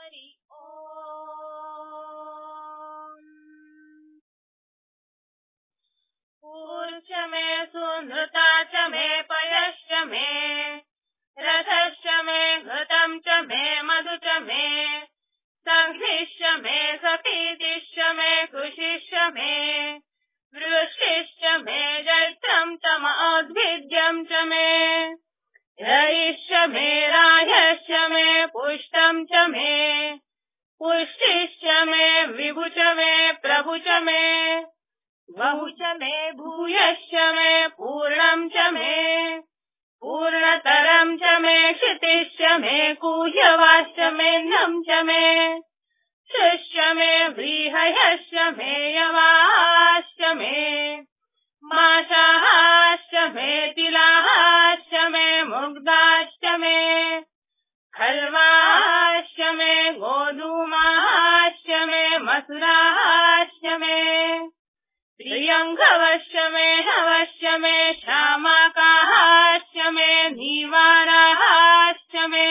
हरि ओम। Porch मे सुनृता च मे पयश्च मे रथश्च मे घृतं च मे मधु च मे संघ्निश्च मे सतीतिश्च मे कुशिश्च मे वृष्टिश्च मे जैत्रं च मौद्भिद्यं च मे रयिश्च मे रायश्च मे पुष्टं च मे पुष्टिश्च मे विभु च मे प्रभु च मे बहु च मे भूयश्च मे पूर्णं च मे पूर्णतरं च मे क्षितिश्च मे कूह्यवाश्च मेऽन्नं च मे शुश्च मे व्रीहयश्च मे यवाश्च मे माशाश्च मे तिलाश्च मे मुग्धाश्च मे खल्वाश्च मे गोधूमाश्च मे मसुराश्च मे प्रियङ्गवश्च मे हवश्च मे श्यामाकाश्च मे नीवाराश्च मे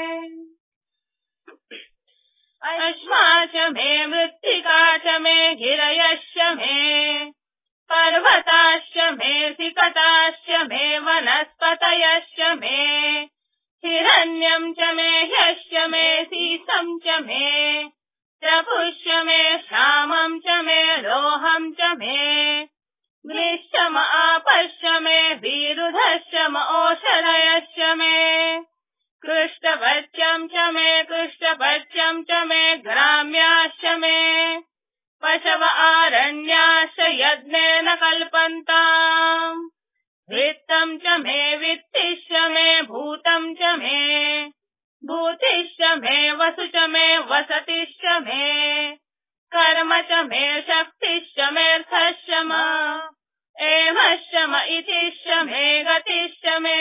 अश्वा च मे मृत्तिका च मे गिरयश्च मे पर्वताश्च मे सिकताश्च मे वनस्पतयश्च मे हिरण्यं च मे ह्यश्च मे सीसं च मे प्रभुश्च मे श्यामं च मे लोहं च मे ग्निश्च आपश्च मे विरुधश्च ओषधयश्च मे कृष्टपत्यं च मे कृष्टपत्यं च मे ग्राम्याश्च मे पशव आरण्याश्च यज्ञेन कल्पन्ताम् वित्तं च मे वित्तिश्च मे भूतं च मे भूतिश्च मे वसु च मे वसतिश्च मे कर्म च मे शक्तिश्च मेऽर्थश्च म एमश्च म इतिश्च मे गतिश्च मे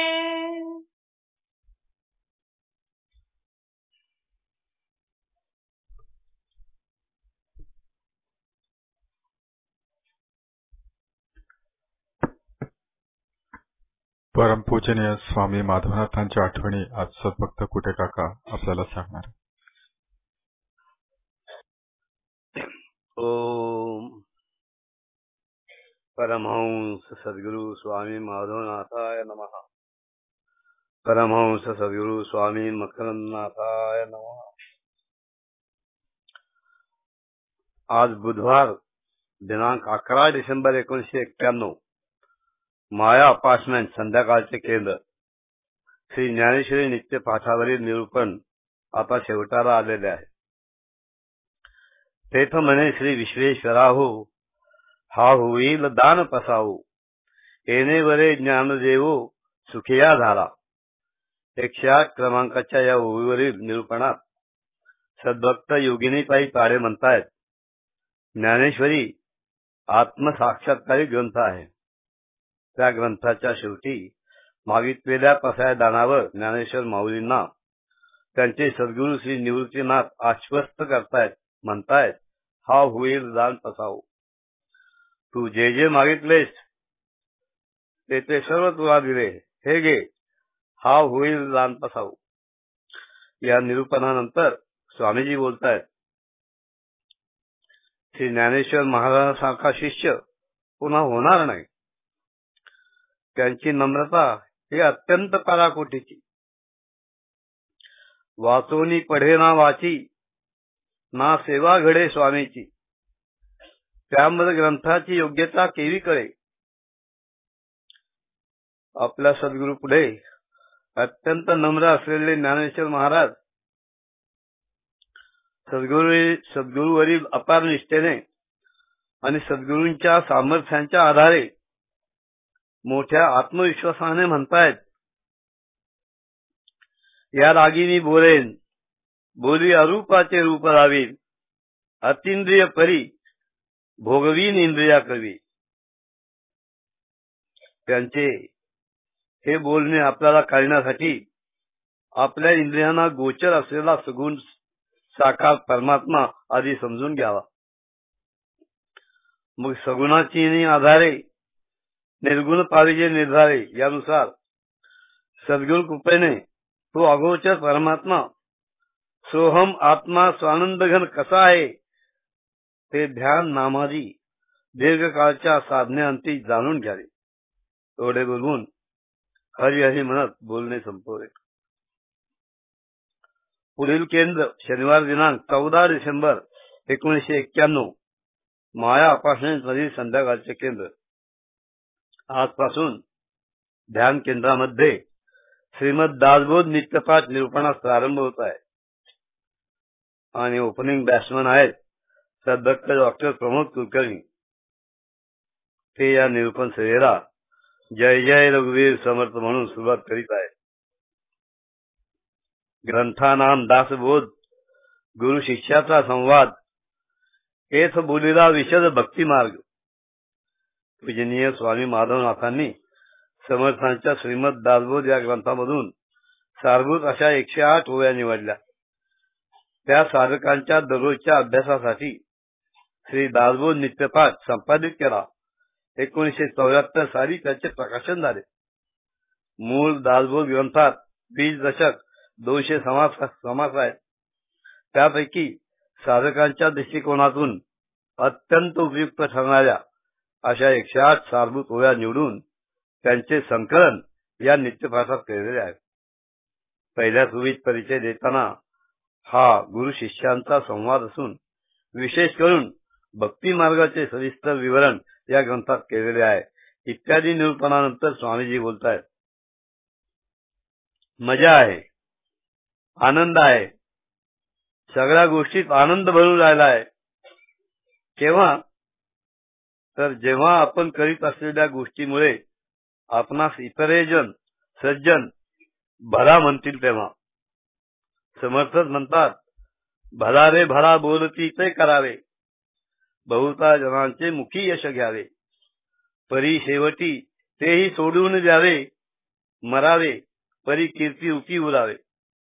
परमपूजनीय स्वामी माधवनाथांच्या आठवणी आज सद्भक्त कुटे काका आपल्याला सांगणार. ओम परमहंस सद्गुरु स्वामी माधवनाथाय नमः. परमहंस सद्गुरु स्वामी मकरंदनाथाय नमः. आज बुधवार दिनांक 11 डिसेंबर 1991 माया अपार्टमेंट संध्याकाळचे केंद्र श्री ज्ञानेश्वरी नित्य पाठावरील निरूपण आता शेवटाला आलेले आहे. तेथ म्हणे श्री विश्वेश्वराहो हा होईल दान पसावो येणे वरे ज्ञान देवो सुखिया झाला. 108 क्रमांकाच्या या ओवीवरील निरूपणात सद्भक्त योगिनीताई पाडे म्हणतायत, ज्ञानेश्वरी आत्मसाक्षात्कारी ग्रंथ आहे. त्या ग्रंथाच्या शेवटी मागितलेल्या पसाय दानावर ज्ञानेश्वर माऊलींना त्यांचे सद्गुरू श्री निवृत्तीनाथ आश्वस्त करतायत. म्हणतायत, हा होईल दान पसावो. तू जे जे मागितलेस ते सर्व तुला दिले, हे घे, हा होईल दान पसावो. या निरूपणानंतर स्वामीजी बोलतायत, श्री ज्ञानेश्वर महाराजांसारखा शिष्य पुन्हा होणार नाही. त्यांची नम्रता ही अत्यंत पराकोटीची. वाचोनी पढे ना वाची ना सेवा घडे स्वामीची. त्यामध्ये ग्रंथाची योग्यता केवी कळे. आपल्या सद्गुरू पुढे अत्यंत नम्र असलेले ज्ञानेश्वर महाराज सद्गुरूवरील अपार निष्ठेने आणि सद्गुरूंच्या सामर्थ्यांच्या आधारे मोठ्या आत्मविश्वासाने म्हणतायत, या रागिनी बोलेन बोली अरूपाचे रूप लावीन अतिंद्रिय परी भोगवीन इंद्रिया कवी. त्यांचे हे बोलणे आपल्याला कळण्यासाठी आपल्या इंद्रियांना गोचर असलेला सगुण साकार परमात्मा आधी समजून घ्यावा. मग सगुणाची आधारे निर्गुण पाविजे निर्धारे यानुसार सद्गुरू कृपेने तो अगोचर परमात्मा सोहम आत्मा स्वानंद घन कसा आहे ते ध्यान नामादी दीर्घकाळच्या साधनेअंती जाणून घ्यावे. एवढे बोलून हरी हरी म्हणत बोलणे संपवले. पुढील केंद्र शनिवार दिनांक 14 डिसेंबर 1991 माया अपार्टमेंट मधील संध्याकाळचे केंद्र. आजपासून ध्यान केंद्रामध्ये श्रीमद दासबोध नित्यपाठ निरूपणास प्रारंभ होत आहे आणि ओपनिंग बॅट्समन आहेत सद्भक्त डॉक्टर प्रमोद कुलकर्णी. ते या निरूपण सेवेला जय जय रघुवीर समर्थ म्हणून सुरुवात करीत आहेत. ग्रंथानाम दासबोध गुरु शिष्याचा संवाद हेच बोलीला विशद भक्ती मार्ग. पूजनीय स्वामी माधवनाथांनी समर्थांच्या श्रीमद दासबोध या ग्रंथामधून सारभूत अशा 108 ओव्या निवडल्या. त्या साधकांच्या दररोजच्या अभ्यासासाठी श्री दासबोध नित्यपाठ संपादित केला. 1974 साली त्याचे प्रकाशन झाले. मूळ दासबोध ग्रंथात 20 दशक 200 समास आहेत. त्यापैकी साधकांच्या दृष्टिकोनातून अत्यंत उपयुक्त ठरणाऱ्या अशा 108 सारभूत ओव्या निवडून त्यांचे संकलन या नित्यपाठात केलेले आहे. पहिल्या सुविध परिचय देताना हा गुरु शिष्यांचा संवाद असून विशेष करून भक्ती मार्गाचे सविस्तर विवरण या ग्रंथात केलेले आहे. इत्यादी निरूपणानंतर स्वामीजी बोलतायत. मजा आहे, आनंद आहे, सगळ्या गोष्टीत आनंद भरून राहिला आहे. केव्हा तर जेव्हा आपण करीत असलेल्या गोष्टीमुळे आपणास इतरेजन सज्जन भला म्हणतील तेव्हा. समर्थच म्हणतात, भला रे भला बोलती ते करावे, बहुता जनांचे मुखी यश घ्यावे, परी शेवटी तेही सोडून द्यावे, मरावे परी कीर्ती उकी उरावे.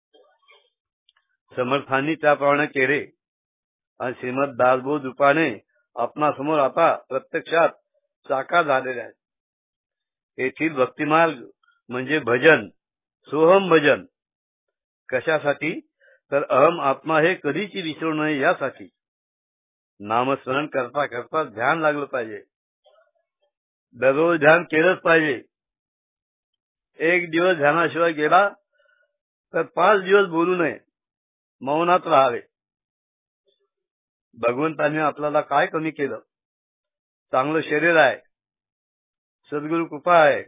समर्थांनी त्याप्रमाणे केले आणि श्रीमद दासबोध रूपाने आपणासमोर आता प्रत्यक्षात साकार झालेले आहे. येथील भक्तिमार्ग म्हणजे भजन, सोहम भजन. कशासाठी तर अहम आत्मा हे कधीच विसरू नये यासाठी. नामस्मरण करता करता ध्यान लागलं पाहिजे. दररोज ध्यान केलंच पाहिजे. एक दिवस ध्यानाशिवाय गेला तर 5 दिवस बोलू नये, मौनात राहावे. भगवंतांनी आपल्याला काय कमी केलं? चांगलं शरीर आहे, सद्गुरु कृपा आहे,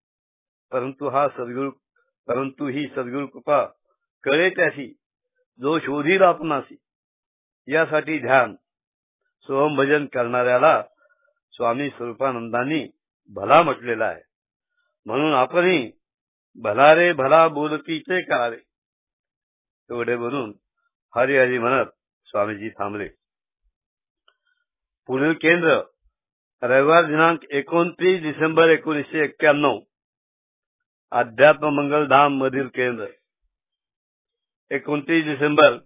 परंतु ही सद्गुरु कृपा कळे त्याशी जो शोधील आपणासी. यासाठी ध्यान सोहम भजन करणाऱ्याला स्वामी स्वरूपानंदांनी भला म्हटलेला आहे. म्हणून आपणही भला रे भला बोलती ते करावे. एवढे बोलून हरी हरी म्हणत स्वामीजी थांबले. पुढील केंद्र रविवार दिनांक 29 डिसेंबर 1991 अध्यात्म मंगल धाम मधील केंद्र. 29 डिसेंबर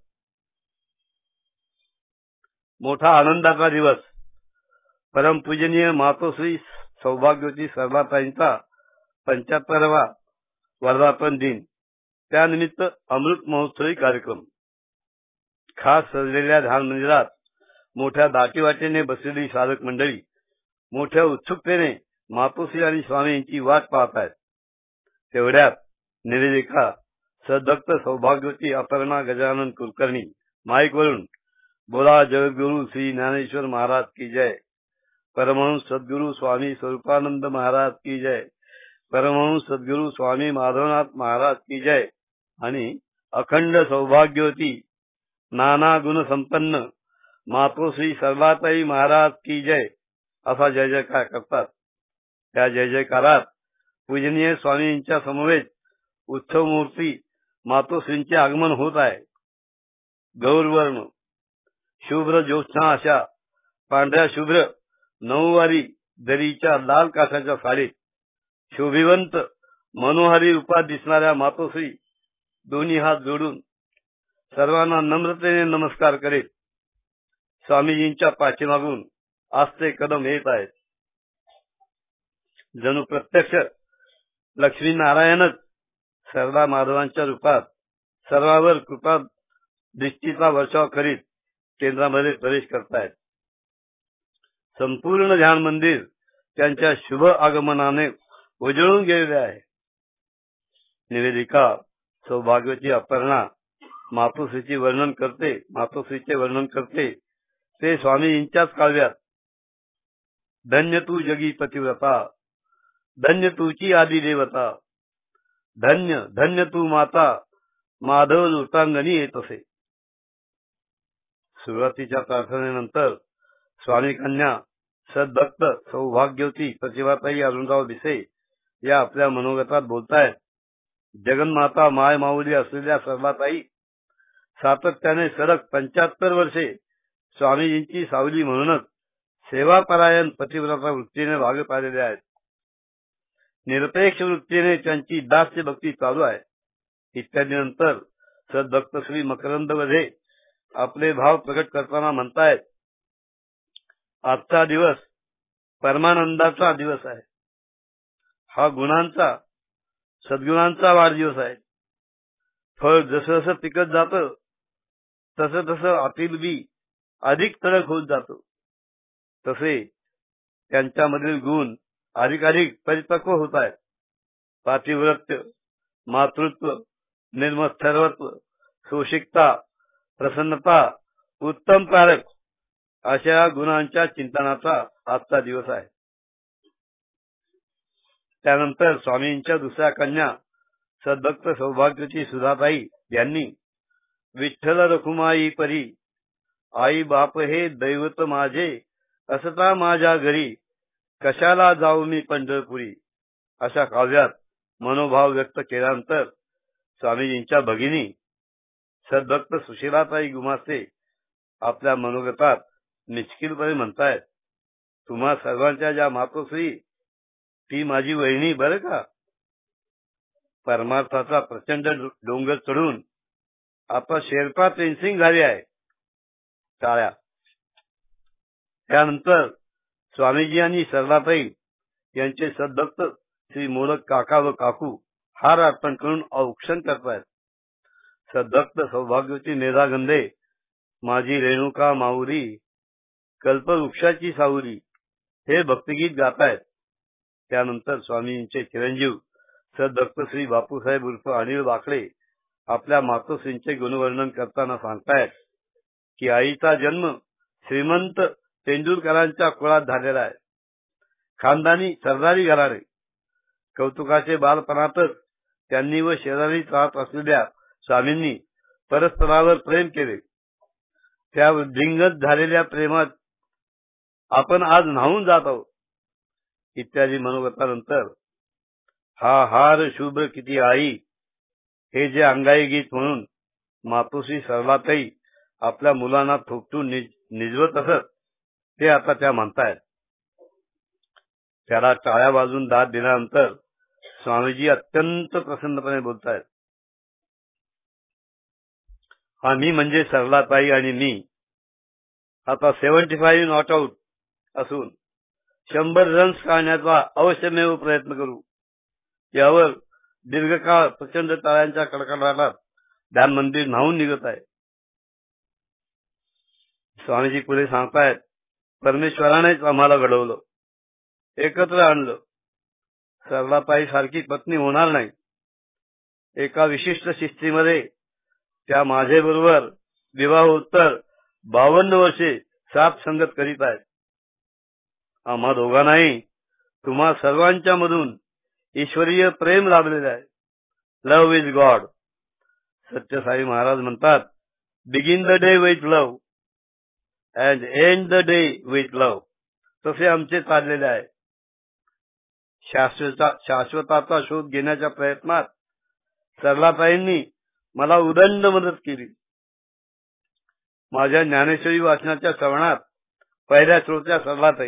मोठा आनंदाचा दिवस. परमपूजनीय मातोश्री सौभाग्यवती सर्वाताईंचा 75वा वर्धापन दिन. त्यानिमित्त अमृत महोत्सवी कार्यक्रम. खास सजलेल्या ध्यान मंदिरात मोठ्या दाटीवाटीने बसलेली साधक मंडळी मोठ्या उत्सुकतेने मातोश्री आणि स्वामी यांची वाट पाहत आहेत. तेवढ्यात निवेदिका सद्भक्त सौभाग्यवती अपर्णा गजानन कुलकर्णी माईकवरून बोला जगद्गुरु श्री ज्ञानेश्वर महाराज की जय, परमहंस सद्गुरु स्वामी स्वरूपानंद महाराज की जय, परमहंस सद्गुरु स्वामी माधवनाथ महाराज की जय आणि अखंड सौभाग्यवती नाना गुण संपन्न मातोश्री सर्वाताई महाराज की जय असा जय जयकार करतात. त्या जय जयकारात पूजनीय स्वामींच्या समवेत उत्सव मूर्ती मातोश्रींचे आगमन होत आहे. गौरवर्ण शुभ्र ज्योत्स्ना अशा पांढऱ्या शुभ्र नऊवारी दरीच्या लाल काठाच्या साडीत शोभिवंत मनोहारी रूपात दिसणाऱ्या मातोश्री दोन्ही हात जोडून सर्वांना नम्रतेने नमस्कार करीत स्वामीजींच्या पाठीमागून आस्ते कदम येत आहेत. जणू प्रत्यक्ष लक्ष्मीनारायणच सरला माधवांच्या रूपात सर्वावर कृपा दृष्टीचा वर्षाव करीत केंद्रामध्ये प्रवेश करतायत. संपूर्ण ध्यान मंदिर त्यांच्या शुभ आगमनाने उजळून गेलेले आहे. निवेदिका, सौभाग्यवती अपर्णा मातोश्रीचे वर्णन करते ते स्वामींच्याच काव्यात. धन्य तू जगी पतिव्रता, धन्य तुची आदी देवता, धन्य धन्य तू माता, माधव लुटांगणी येत असे. सुरुवातीच्या प्रार्थनेनंतर स्वामी कन्या सद्भक्त सौभाग्यवती प्रतिभाताई अरुणराव भिसे या आपल्या मनोगतात बोलतायत. जगन्माता माय माऊली असलेल्या सरलाताई सातत्याने सलग 75 वर्षे स्वामीजींची सावली म्हणूनच सेवापरायण पतिव्रता वृत्तीने वागत आलेल्या आहेत. निरपेक्ष वृत्तीने त्यांची दास्य भक्ती चालू आहे. इत्यादी नंतर सद्भक्त श्री मकरंद वधे आपले भाव प्रकट करताना म्हणतायत, आजचा दिवस परमानंदाचा दिवस आहे. हा गुणांचा सद्गुणांचा वाढदिवस आहे. फळ जसं जसं पिकत जातं तसं तसं आतील बी अधिक तडक होत जातं. तसे त्यांच्यामधील गुण अधिकाधिक परिपक्व होत आहेत. पातिव्रत्य, मातृत्व, निर्मत्सर्वत्व, सोशिकता, प्रसन्नता, उत्तम कारक अशा गुणांच्या चिंतनाचा आजचा दिवस आहे. त्यानंतर स्वामींच्या दुसऱ्या कन्या सद्भक्त सौभाग्यवती सुधाताई यांनी विठ्ठल रखुमाई परी, आई बाप हे दैवत माझे, असता माझ्या घरी, कशाला जाऊ मी पंढरपुरी अशा काव्यात मनोभाव व्यक्त केल्यानंतर स्वामीजींच्या भगिनी सद्भक्त सुशीलाताई गुमास्ते आपल्या मनोगतात निश्किलपणे म्हणतायत, तुम्हा सर्वांच्या ज्या मातोश्री ती माझी वहिनी बरं का. परमार्थाचा प्रचंड डोंगर चढून आता शेर्पा ट्रेन्सिंग झाली आहे. टाळ्या. त्यानंतर स्वामीजी आणि सरलाताई यांचे सद्भक्त श्री मोदक काका व काकू हार अर्पण करून औक्षण करतायत. सद्भक्त सौभाग्यवती नेदागंधे माझी रेणुका माऊली, कल्पवृक्षाची सावली हे भक्तिगीत गातायत. त्यानंतर स्वामींचे चिरंजीव सद्भक्त श्री बापूसाहेब उर्फ अनिल बाकडे आपल्या मातोश्रींचे गुणवर्णन करताना सांगतायत की आईचा जन्म श्रीमंत तेंडुलकरांच्या कुळात झालेला आहे. खानदानी सरदारी घराणे. कौतुकाचे बालपणातच त्यांनी व शेजारी राहत असलेल्या स्वामींनी परस्परावर प्रेम केले. त्या वृद्धिंगत झालेल्या प्रेमात आपण आज न्हावून जात आहोत. इत्यादी मनोगतानंतर हा हार शुभ्र किती आई हे जे अंगाई गीत म्हणून मातोश्री सरलाताई आपल्या मुलांना थोपटून निजवत असत ते आता त्या म्हणतायत. त्याला टाळ्या वाजून दाद दिल्यानंतर स्वामीजी अत्यंत प्रसन्नपणे बोलतायत. आम्ही म्हणजे सरलाताई आणि मी आता 75 नॉट आउट असून 100 रन्स काढण्याचा अवश्यमेव प्रयत्न करू. यावर दीर्घकाळ प्रचंड टाळ्यांच्या कडकडाटात ध्यान मंदिर न्हावून निघत आहे. स्वामीजी पुढे सांगतायत, परमेश्वरानेच आम्हाला घडवलं, एकत्र आणलं. सरलाताई सारखी पत्नी होणार नाही. एका विशिष्ट शिस्तीमध्ये त्या माझ्याबरोबर विवाहोत्तर 52 वर्षे साथ संगत करीत आहेत. आम्हा दोघांनाही तुम्हा सर्वांच्या मधून ईश्वरीय प्रेम लाभलेले आहे. Love is God. Satyasai Maharaj म्हणतात, begin the day with love and end the day with love. तसे आमचे चाललेले आहे. शाश्वताचा शोध घेण्याच्या प्रयत्नात सरलाताईंनी मला उदंड मदत केली. माझ्या ज्ञानेश्वरी वाचनाच्या श्रवणात पहिल्या श्रोत्या सरलाताई.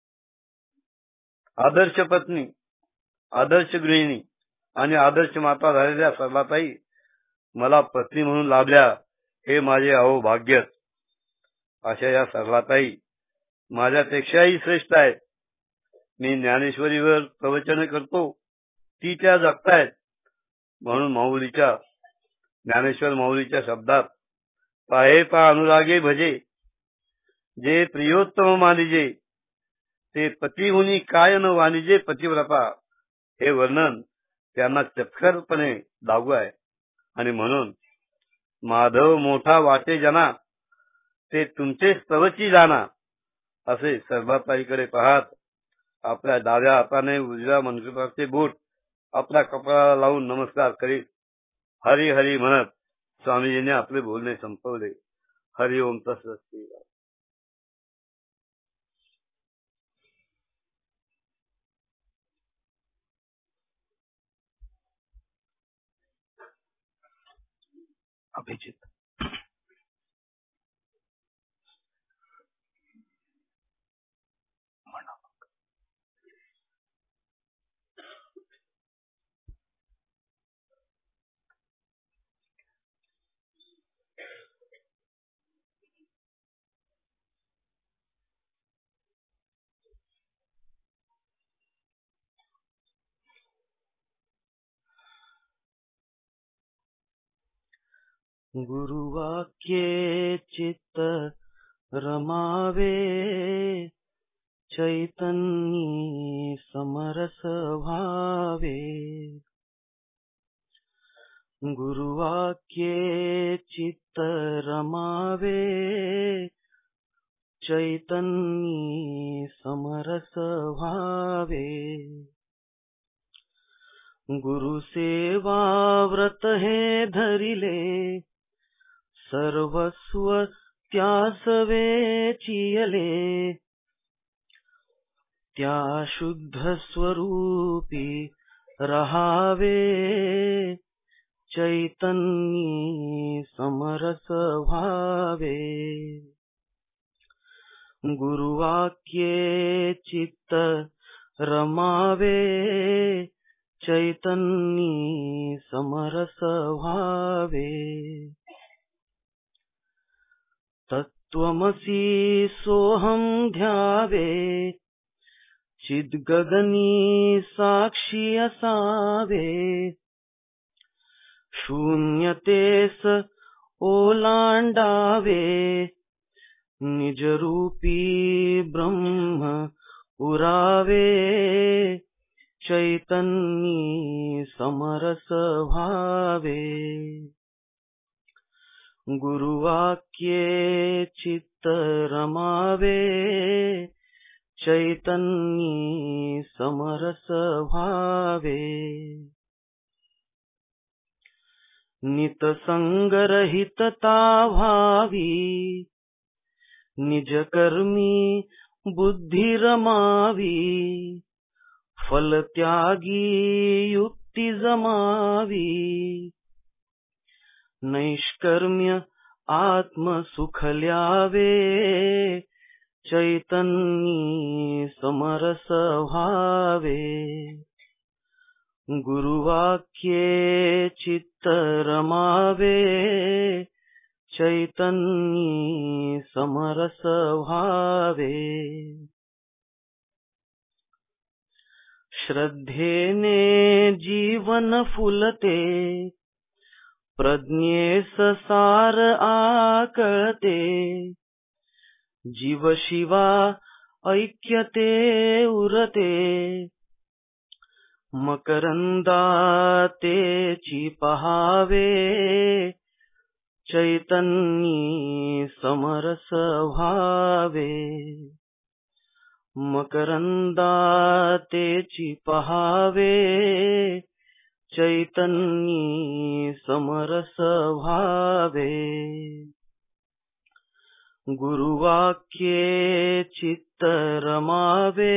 आदर्श पत्नी, आदर्श गृहिणी आणि आदर्श माता झालेल्या सरलाताई मला पत्नी म्हणून लाभल्या हे माझे अहोभाग्य. अशा या सरलाताई माझ्यापेक्षाही श्रेष्ठ आहेत. मी ज्ञानेश्वरीवर प्रवचन करतो, ती त्या जगतायत. म्हणून ज्ञानेश्वर माऊलीच्या शब्दात पाहे पा अनुरागे भजे, जे प्रियोत्तम मानिजे, ते पतीहुनी काय न वाणिजे पतिव्रता. हे वर्णन त्यांना चपखरपणे लागू आहे. आणि म्हणून माधव मोठा वाटे जना, ते तुमचे स्तवची जाना, असे सर्वाताईकडे पाहत आपल्या डाव्या हाताने उजव्या मनगटाचे बोट आपल्या कपाळाला लावून नमस्कार करीत हरी हरी म्हणत स्वामीजींनी आपले बोलणे संपवले. हरि ओम तत्सत. अभिजित गुरुवाक्ये चित्त रमावे, चैतन्यी समरस भावे. गुरुवाक्ये चित्त रमावे, चैतन्यी समरस भावे. गुरुसेवा व्रत हे धरिले, सर्वस्व त्यासवे चियले. त्या शुद्ध स्वरूपी रहावे, चैतन्यी समरस भावे. गुरुवाक्ये चित्त रमावे, चैतन्यी समरस भावे. तत्त्वमसि सोऽहं ध्यावे, चिद्गगनी साक्षी असावे. शून्यतेस ओलांडावे, निजरूपी ब्रह्म उरावे. चैतन्यी समरस भावे. गुरुवाक्ये चित्त रमावे, चैतन्यी समरस भावे. नितसंगरहितता भावी, निजकर्मी बुद्धि रमावी. फलत्यागी युक्ती जमावी, नैष्कर्म्य आत्मसुख ल्यावे. चैतन्यी समरस भावे. गुरुवाक्ये चित्त रमावे, चैतन्यी समरस भावे. श्रद्धेने जीवन फुलते, प्रज्ञेस सार आकळते. जीव शिवा ऐक्यते उरते, मकरंदातेची पहावे. चैतन्यी समरस भावे. मकरंदातेची पहावे. चैतन्यी समरस भावे. गुरुवाक्ये चित्त रमावे,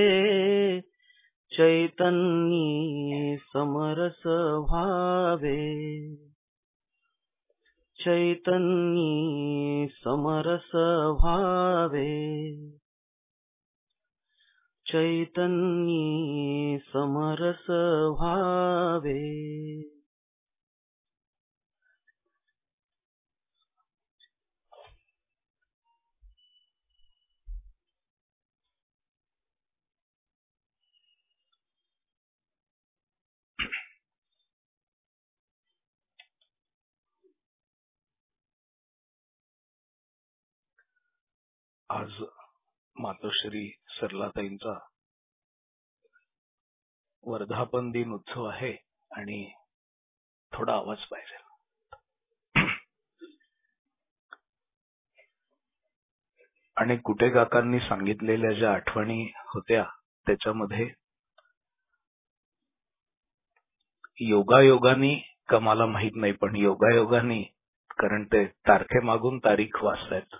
चैतन्यी समरस भावे. चैतन्यी समरस भावे. चैतन्यी समरस भावे. आज मातोश्री सरलाताईंचा वर्धापन दिन उत्सव आहे आणि थोडा आवाज पाहिजे. आणि कुटे काकांनी सांगितलेल्या ज्या आठवणी होत्या त्याच्यामध्ये योगायोगाने का मला माहित नाही, पण योगायोगाने, कारण ते तारखेमागून तारीख वाचतायत,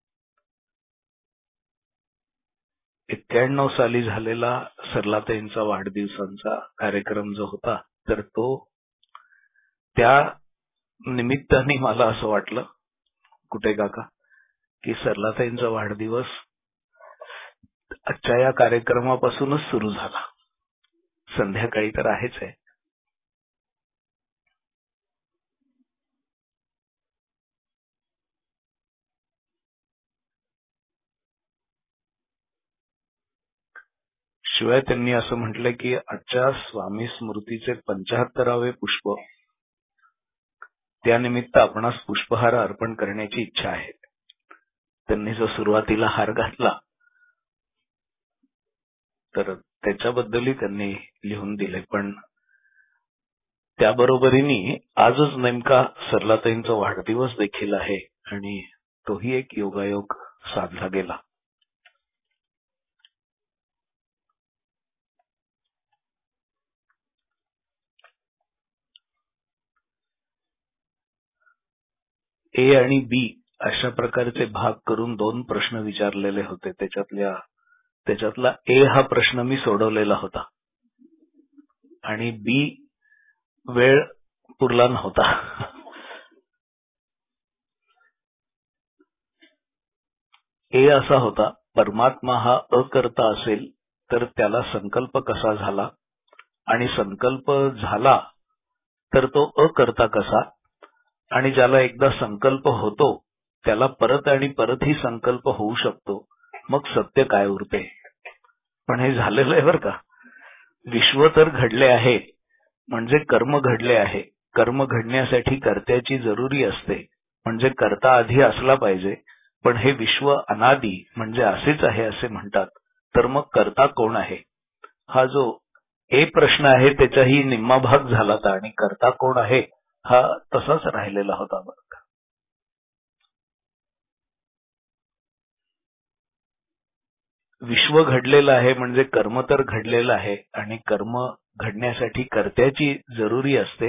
91 साली झालेला सरलाताईंचा वाढदिवसांचा कार्यक्रम जो होता, तर तो त्या निमित्ताने मला असं वाटलं कुटे काका की सरलाताईंचा वाढदिवस आजच्या या कार्यक्रमापासूनच सुरू झाला. संध्याकाळी तर आहेच आहे. शिवाय त्यांनी असं म्हटलं की आजच्या स्वामी स्मृतीचे 75वे पुष्प, त्यानिमित्त आपणास पुष्पहार अर्पण करण्याची इच्छा आहे. त्यांनी जो सुरुवातीला हार घातला तर त्याच्याबद्दलही त्यांनी लिहून दिले, पण त्याबरोबरीने आजच नेमका सरलाताईंचा वाढदिवस देखील आहे आणि तोही एक योगायोग साधला गेला. ए आणि बी अशा प्रकारचे भाग करून 2 प्रश्न विचारलेले होते. त्याच्यातला ए हा प्रश्न मी सोडवलेला होता आणि बी वेळ पुरला नव्हता. ए असा होता, परमात्मा हा अकर्ता असेल तर त्याला संकल्प कसा झाला, आणि संकल्प झाला तर तो अकर्ता कसा, आणि ज्याला एकदा संकल्प होतो त्याला परत आणि परत ही संकल्प होऊ शकतो, मग सत्य काय उरते. पण हे झालेलं आहे बरं का. विश्व तर घडले आहे म्हणजे कर्म घडले आहे. कर्म घडण्यासाठी कर्त्याची जरुरी असते, म्हणजे कर्ता आधी असला पाहिजे. पण हे विश्व अनादी म्हणजे असेच आहे असे म्हणतात, तर मग कर्ता कोण आहे. हा जो ए प्रश्न आहे त्याचाही निम्मा भाग झाला होता आणि कर्ता कोण आहे हा तसाच राहिलेला होता बरं का. विश्व घडलेलं आहे म्हणजे कर्म तर घडलेलं आहे आणि कर्म घडण्यासाठी कर्त्याची जरुरी असते,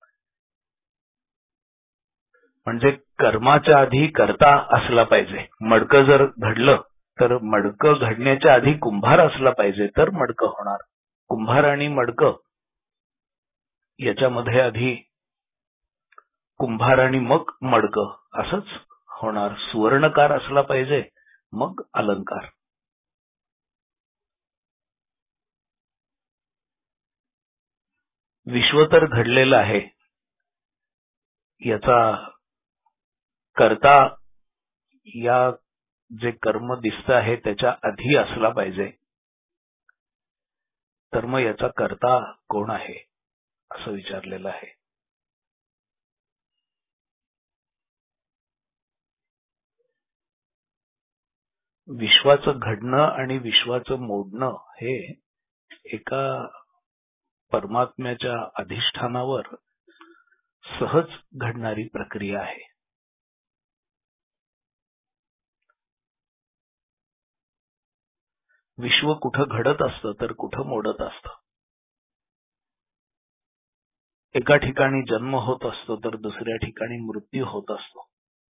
म्हणजे कर्माच्या आधी कर्ता असला पाहिजे. मडकं जर घडलं तर मडकं घडण्याच्या आधी कुंभार असला पाहिजे तर मडकं होणार. कुंभार आणि मडकं याच्यामध्ये आधी कुंभार आणि मग मडकं असंच होणार. सुवर्णकार असला पाहिजे मग अलंकार. विश्व तर घडलेलं आहे याचा कर्ता या जे कर्म दिसत आहे त्याच्या आधी असला पाहिजे, तर मग याचा कर्ता कोण आहे असं विचारलेलं आहे. विश्वाचं घडणं आणि विश्वाचं मोडणं हे एका परमात्म्याच्या अधिष्ठानावर सहज घडणारी प्रक्रिया आहे. विश्व कुठं घडत असतं तर कुठं मोडत असतं. एका ठिकाणी जन्म होत असतो तर दुसऱ्या ठिकाणी मृत्यू होत असतो.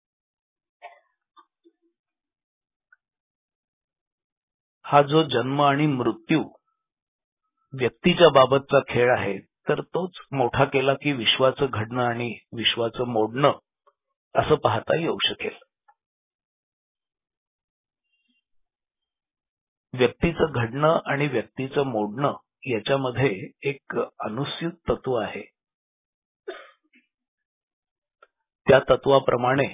हा जो जन्म आणि मृत्यू व्यक्तीच्या बाबतचा खेळ आहे, तर तोच मोठा केला की विश्वाचं घडणं आणि विश्वाचं मोडणं असं पाहता येऊ शकेल. व्यक्तीचं घडणं आणि व्यक्तीचं मोडणं याच्यामध्ये एक अनुस्यूत तत्व आहे. त्या तत्वाप्रमाणे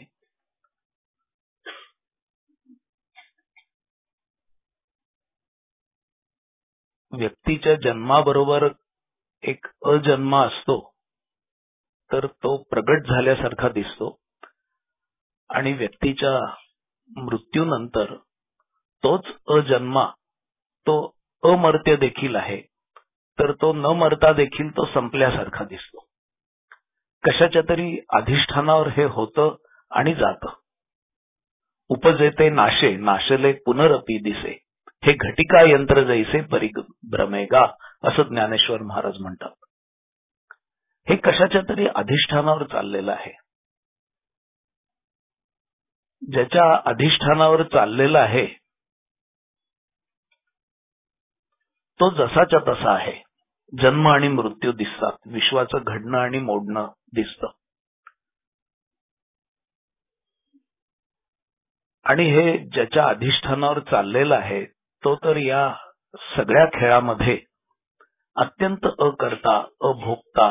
व्यक्तीच्या जन्माबरोबर एक अजन्म असतो, तर तो प्रगट झाल्यासारखा दिसतो, आणि व्यक्तीच्या मृत्यूनंतर तोच अजन्मा तो अमर्त्य देखील आहे, तर तो न मरता देखील तो संपल्यासारखा दिसतो. कशाच्या तरी अधिष्ठानावर हे होतं आणि जातं. उपजेते नाशे नाशले पुनरपी दिसे, हे घटिका यंत्र जैसे परिभ्रमेगा, असं ज्ञानेश्वर महाराज म्हणतात. हे कशाच्या तरी अधिष्ठानावर चाललेलं आहे. ज्याच्या अधिष्ठानावर चाललेला आहे तो जसाच्या तसा आहे. जन्म आणि मृत्यू दिसतात, विश्वाचं घडणं आणि मोडणं दिसतं. आणि हे ज्याच्या अधिष्ठानावर चाललेलं आहे तो तर या सगळ्या खेळामध्ये अत्यंत अकर्ता, अभोक्ता,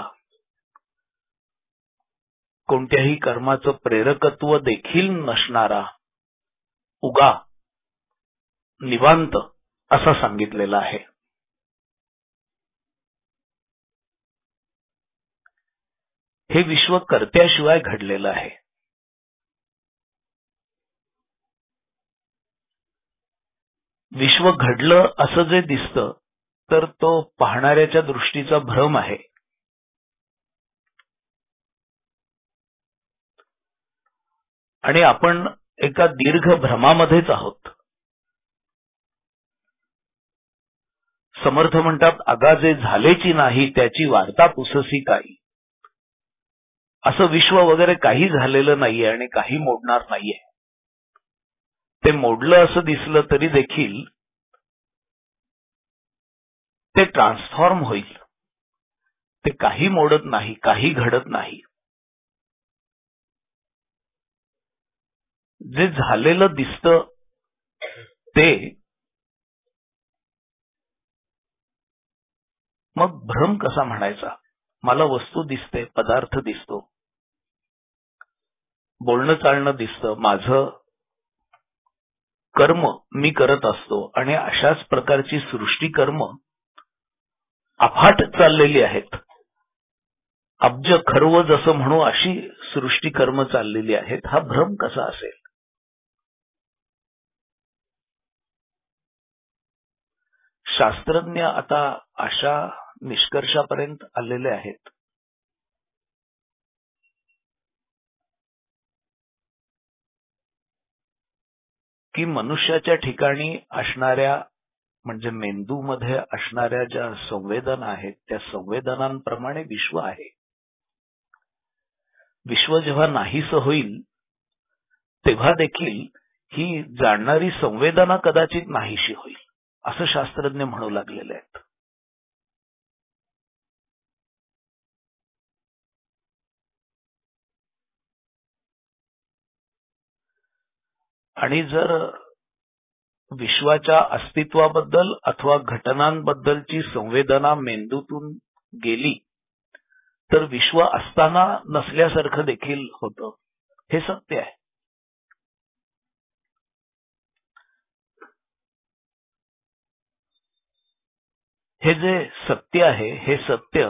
कोणत्याही कर्माचं प्रेरकत्व देखील नसणारा, उगा, निवांत असं सांगितलेलं आहे. हे विश्व कर्त्याशिवाय घडलेलं आहे. विश्व घडलं असं जे दिसतं तर तो पाहणाऱ्याच्या दृष्टीचा भ्रम आहे. आणि आपण एका दीर्घ भ्रमामध्येच आहोत. समर्थ म्हणतात, अगा जे झालेची नाही त्याची वार्ता पुससी काही. असं विश्व वगैरे काही झालेलं नाहीये आणि काही मोडणार नाहीये. ते मोडलं असं दिसलं तरी देखील ते ट्रान्सफॉर्म होईल. ते काही मोडत नाही, काही घडत नाही. जे झालेलं दिसतं ते मग भ्रम कसा म्हणायचा? मला वस्तू दिसते, पदार्थ दिसतो, बोलणं चालणं दिसतं, माझं कर्म मी करत असतो आणि अशाच प्रकारची सृष्टी कर्म अफाट चाललेली आहेत. अब्ज खर्व जसं म्हणू अशी सृष्टी कर्म चाललेली आहेत. हा भ्रम कसा असेल? शास्त्रज्ञ आता अशा निष्कर्षापर्यंत आलेले आहेत की मनुष्याच्या ठिकाणी असणाऱ्या, म्हणजे मेंदूमध्ये असणाऱ्या ज्या संवेदना आहेत त्या संवेदनांप्रमाणे विश्व आहे. विश्व जेव्हा नाहीसं होईल तेव्हा देखील ही जाणणारी संवेदना कदाचित नाहीशी होईल, असं शास्त्रज्ञ म्हणू लागलेले आहेत. आणि जर विश्वाच्या अस्तित्वाबद्दल अथवा घटनांबद्दलची संवेदना मेंदूतून गेली तर विश्व असताना नसल्यासारखं देखील होतं. हे सत्य आहे. हे जे सत्य आहे हे सत्य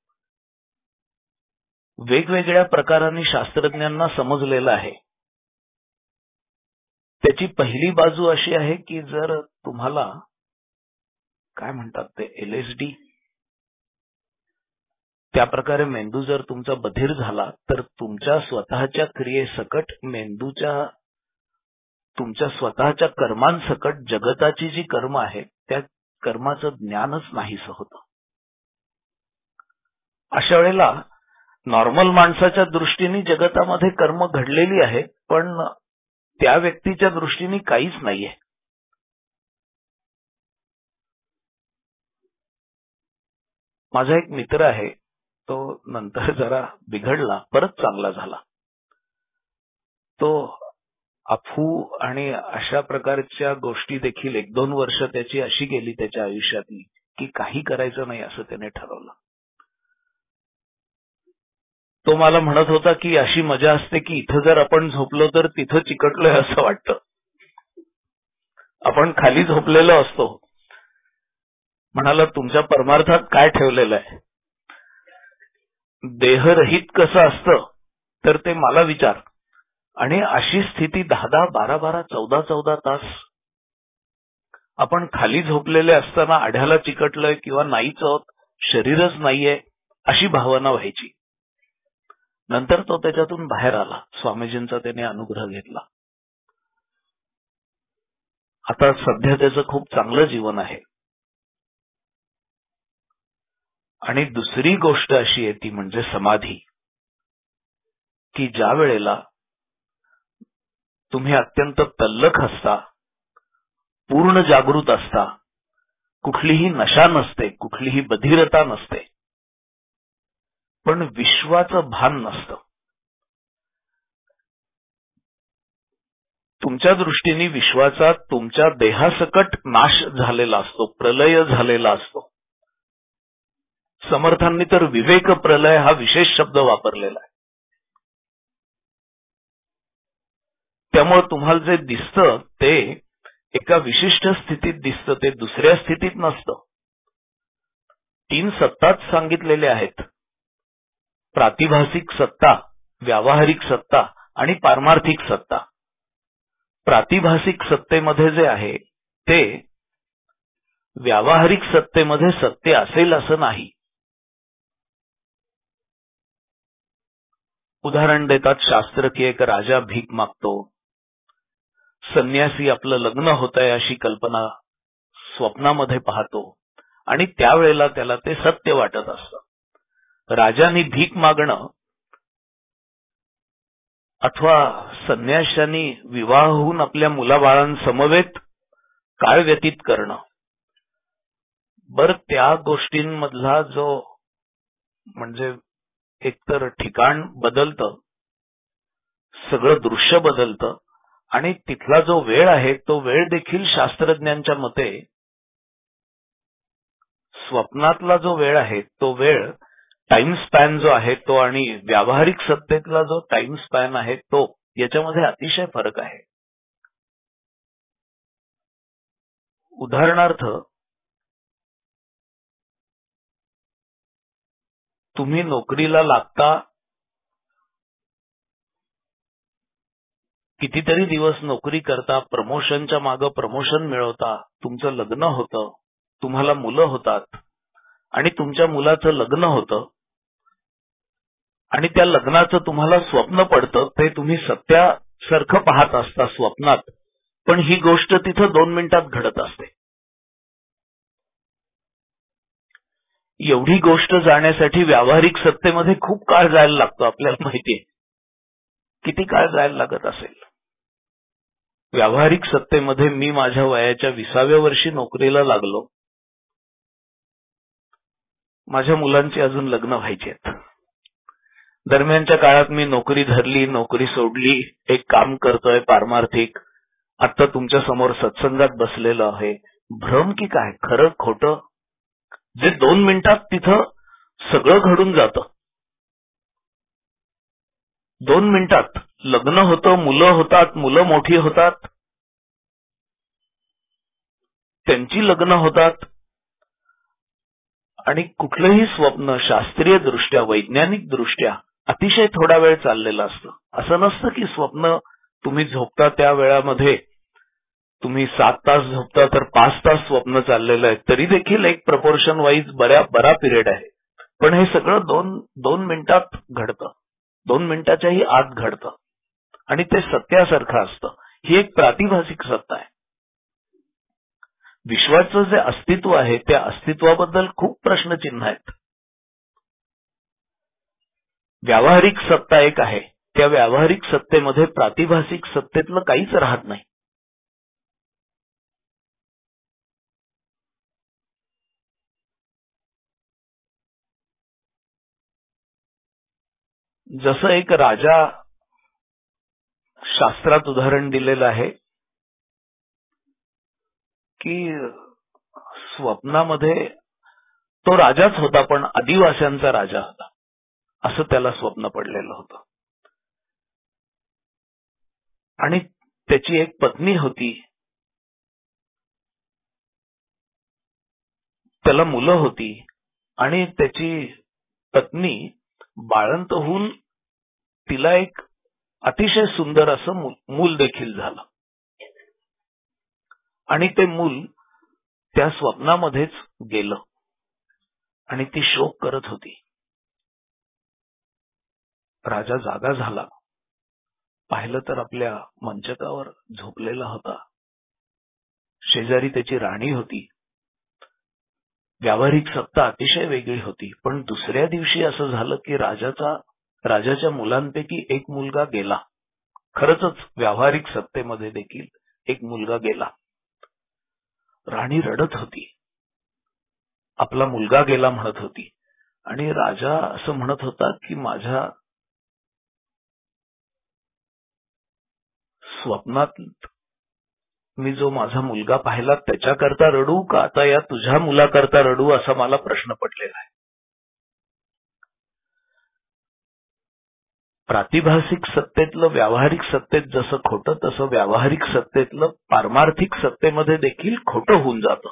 वेगवेगळ्या प्रकारांनी शास्त्रज्ञांना समजलेलं आहे. त्याची पहिली बाजू अशी आहे की जर तुम्हाला काय म्हणतात ते LSD त्या प्रकारे मेंदू जर तुमचा बधीर झाला तर तुमच्या स्वतःच्या क्रियेसकट मेंदूच्या तुमच्या स्वतःच्या कर्मांसकट जगताची जी कर्म आहेत त्या कर्माचं ज्ञानच नाहीसं होतं. अशा वेळेला नॉर्मल माणसाच्या दृष्टीने जगतामध्ये कर्म घडलेली आहेत पण त्या व्यक्तीच्या दृष्टीने काहीच नाहीये. माझा एक मित्र आहे, तो नंतर जरा बिघडला, परत चांगला झाला. तो अफू आणि अशा प्रकारच्या गोष्टी देखील 1-2 वर्ष त्याची अशी गेली त्याच्या आयुष्यातली की काही करायचं नाही असं त्याने ठरवलं. तो मला म्हणत होता की अशी मजा असते की इथं जर आपण झोपलो तर तिथं चिकटलोय असं वाटतं. आपण खाली झोपलेलो असतो. म्हणाला तुमच्या परमार्थात काय ठेवलेलं आहे? देहरहित कसं असतं तर ते मला विचार. आणि अशी स्थिती 10-10, 12-12, 14-14 तास आपण खाली झोपलेले असताना आढ्याला चिकटलोय किंवा नाहीच आहोत, शरीरच नाहीये अशी भावना व्हायची. नंतर तो त्याच्यातून बाहेर आला, स्वामीजींचा त्याने अनुग्रह घेतला. आता सध्या त्याचं खूप चांगलं जीवन आहे. आणि दुसरी गोष्ट अशी आहे ती म्हणजे समाधी, की ज्या वेळेला तुम्ही अत्यंत तल्लख असता, पूर्ण जागृत असता, कुठलीही नशा नसते, कुठलीही बधिरता नसते, पण विश्वाचं भान नसतं. तुमच्या दृष्टीने विश्वाचा तुमच्या देहासकट नाश झालेला असतो, प्रलय झालेला असतो. समर्थांनी तर विवेक प्रलय हा विशेष शब्द वापरलेला आहे. त्यामुळे तुम्हाला जे दिसतं ते एका विशिष्ट स्थितीत दिसतं, ते दुसऱ्या स्थितीत नसतं. 3 सत्ताच सांगितलेले आहेत: प्रातिभासिक सत्ता, व्यावहारिक सत्ता आणि पारमार्थिक सत्ता. प्रातिभासिक सत्तेमध्ये जे आहे ते व्यावहारिक सत्तेमध्ये सत्य असेल असं नाही. उदाहरण देतात शास्त्र की एक राजा भीक मागतो, संन्यासी आपलं लग्न होतंय अशी कल्पना स्वप्नामध्ये पाहतो आणि त्यावेळेला त्याला ते सत्य वाटत असतं. राजांनी भीक मागणं अथवा संन्याशांनी विवाह होऊन आपल्या मुलाबाळांसमवेत काळ व्यतीत करणं, बरं त्या गोष्टींमधला जो म्हणजे एकतर ठिकाण बदलतं, सगळं दृश्य बदलतं आणि तिथला जो वेळ आहे तो वेळ देखील शास्त्रज्ञांच्या मते स्वप्नातला जो वेळ आहे तो वेळ टाइम स्पॅन जो आहे तो आणि व्यावहारिक सत्तेतला जो टाइम स्पॅन आहे तो याच्यामध्ये अतिशय फरक आहे. उदाहरणार्थ तुम्ही नोकरीला लागता, कितीतरी दिवस नोकरी करता, प्रमोशनच्या मागे प्रमोशन मिळवता, तुमचं लग्न होतं, तुम्हाला मुलं होतात आणि तुमच्या मुलाचं लग्न होतं आणि त्या लग्नाचं तुम्हाला स्वप्न पडतं, ते तुम्ही सत्यासारखं पाहत असता स्वप्नात, पण ही गोष्ट तिथं 2 मिनिटात घडत असते. एवढी गोष्ट जाण्यासाठी व्यावहारिक सत्तेमध्ये खूप काळ जायला लागतो. आपल्याला माहितीये किती काळ जायला लागत असेल. व्यावहारिक सत्तेमध्ये मी माझ्या वयाच्या 20व्या वर्षी नोकरीला लागलो. माझ्या मुलांची अजून लग्न व्हायची आहेत. दरम्यानच्या काळात मी नोकरी धरली, नोकरी सोडली, एक काम करतोय पारमार्थिक. आता तुमच्या समोर सत्संगात बसलेलो आहे. भ्रम की काय, खरं खोटं, जे 2 मिनिटात तिथं सगळं घडून जातं. 2 मिनिटात लग्न होतं, मुलं होतात, मुलं मोठी होतात, त्यांची लग्न होतात आणि कुठलंही स्वप्न शास्त्रीय दृष्ट्या, वैज्ञानिक दृष्ट्या अतिशय थोडा वेळ चाललेलं असतं. असं नसतं की स्वप्न तुम्ही झोपता त्या वेळामध्ये तुम्ही 7 तास झोपता तर 5 तास स्वप्न चाललेलं आहे, तरी देखील एक प्रपोर्शन वाईज बरा पिरियड आहे. पण हे सगळं 2 मिनिटात घडतं, 2 मिनिटाच्याही आत घडतं आणि ते सत्यासारखं असतं. ही एक प्रातिभासिक सत्ता आहे. विश्वाचं जे अस्तित्व आहे त्या अस्तित्वाबद्दल खूप प्रश्नचिन्ह आहेत. व्यावहारिक सत्ता एक आहे, त्या व्यावहारिक सत्तेमध्ये प्रातिभासिक सत्तेतलं काहीच राहत नाही. जसं एक राजा शास्त्रात उदाहरण दिलेलं आहे की स्वप्नामध्ये तो राजाच होता पण आदिवासींचा राजा होता, असं त्याला स्वप्न पडलेलं होतं. आणि त्याची एक पत्नी होती, त्याला मुलं होती आणि त्याची पत्नी बाळंत होऊन तिला एक अतिशय सुंदर असं मूल देखील झालं आणि ते मूल त्या स्वप्नामध्येच गेलं आणि ती शोक करत होती. राजा जागा झाला. पाहिलं तर आपल्या मंचकावर झोपलेला होता. शेजारी त्याची राणी होती. व्यावहारिक सत्ता अतिशय वेगळी होती. पण दुसऱ्या दिवशी असं झालं की राजाच्या मुलांपैकी एक मुलगा गेला. खरंच व्यावहारिक सत्तेमध्ये देखील एक मुलगा गेला. राणी रडत होती. आपला मुलगा गेला म्हणत होती. आणि राजा असं म्हणत होता की माझ्या स्वप्नात मी जो माझा मुलगा पाहिला त्याच्याकरता रडू का आता या तुझ्या मुलाकरता रडू असा मला प्रश्न पडलेला आहे. प्रातिभासिक सत्तेतलं व्यावहारिक सत्तेत जसं खोटं तसं व्यावहारिक सत्तेतलं पारमार्थिक सत्तेमध्ये देखील खोटं होऊन जातं.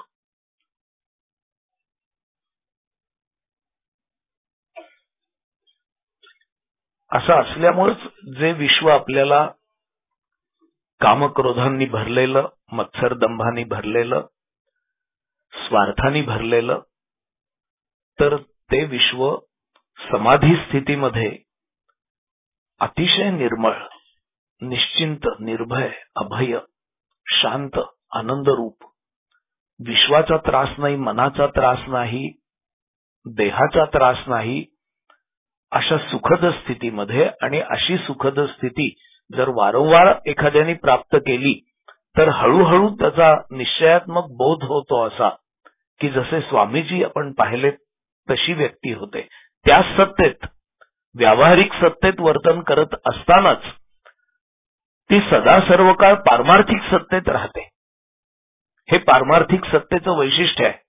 असं असल्यामुळेच जे विश्व आपल्याला कामक्रोधांनी भरलेलं, मत्सरदंभानी भरलेलं, स्वार्थानी भरलेलं, तर ते विश्व समाधी स्थितीमध्ये अतिशय निर्मळ, निश्चिंत, निर्भय, अभय, शांत, आनंदरूप, विश्वाचा त्रास नाही, मनाचा त्रास नाही, देहाचा त्रास नाही, अशा सुखद स्थितीमध्ये. आणि अशी सुखद स्थिती जर वारंवार एखाद्याने प्राप्त केली तर हळूहळू त्याचा निश्चयात्मक बोध होतो असा की जसे स्वामीजी आपण पाहिले तशी व्यक्ती होते. त्या सत्तेत, व्यावहारिक सत्तेत वर्तन करत असतानाच ती सदा सर्व काळ पारमार्थिक सत्तेत राहते. हे पारमार्थिक सत्तेचं वैशिष्ट्य आहे.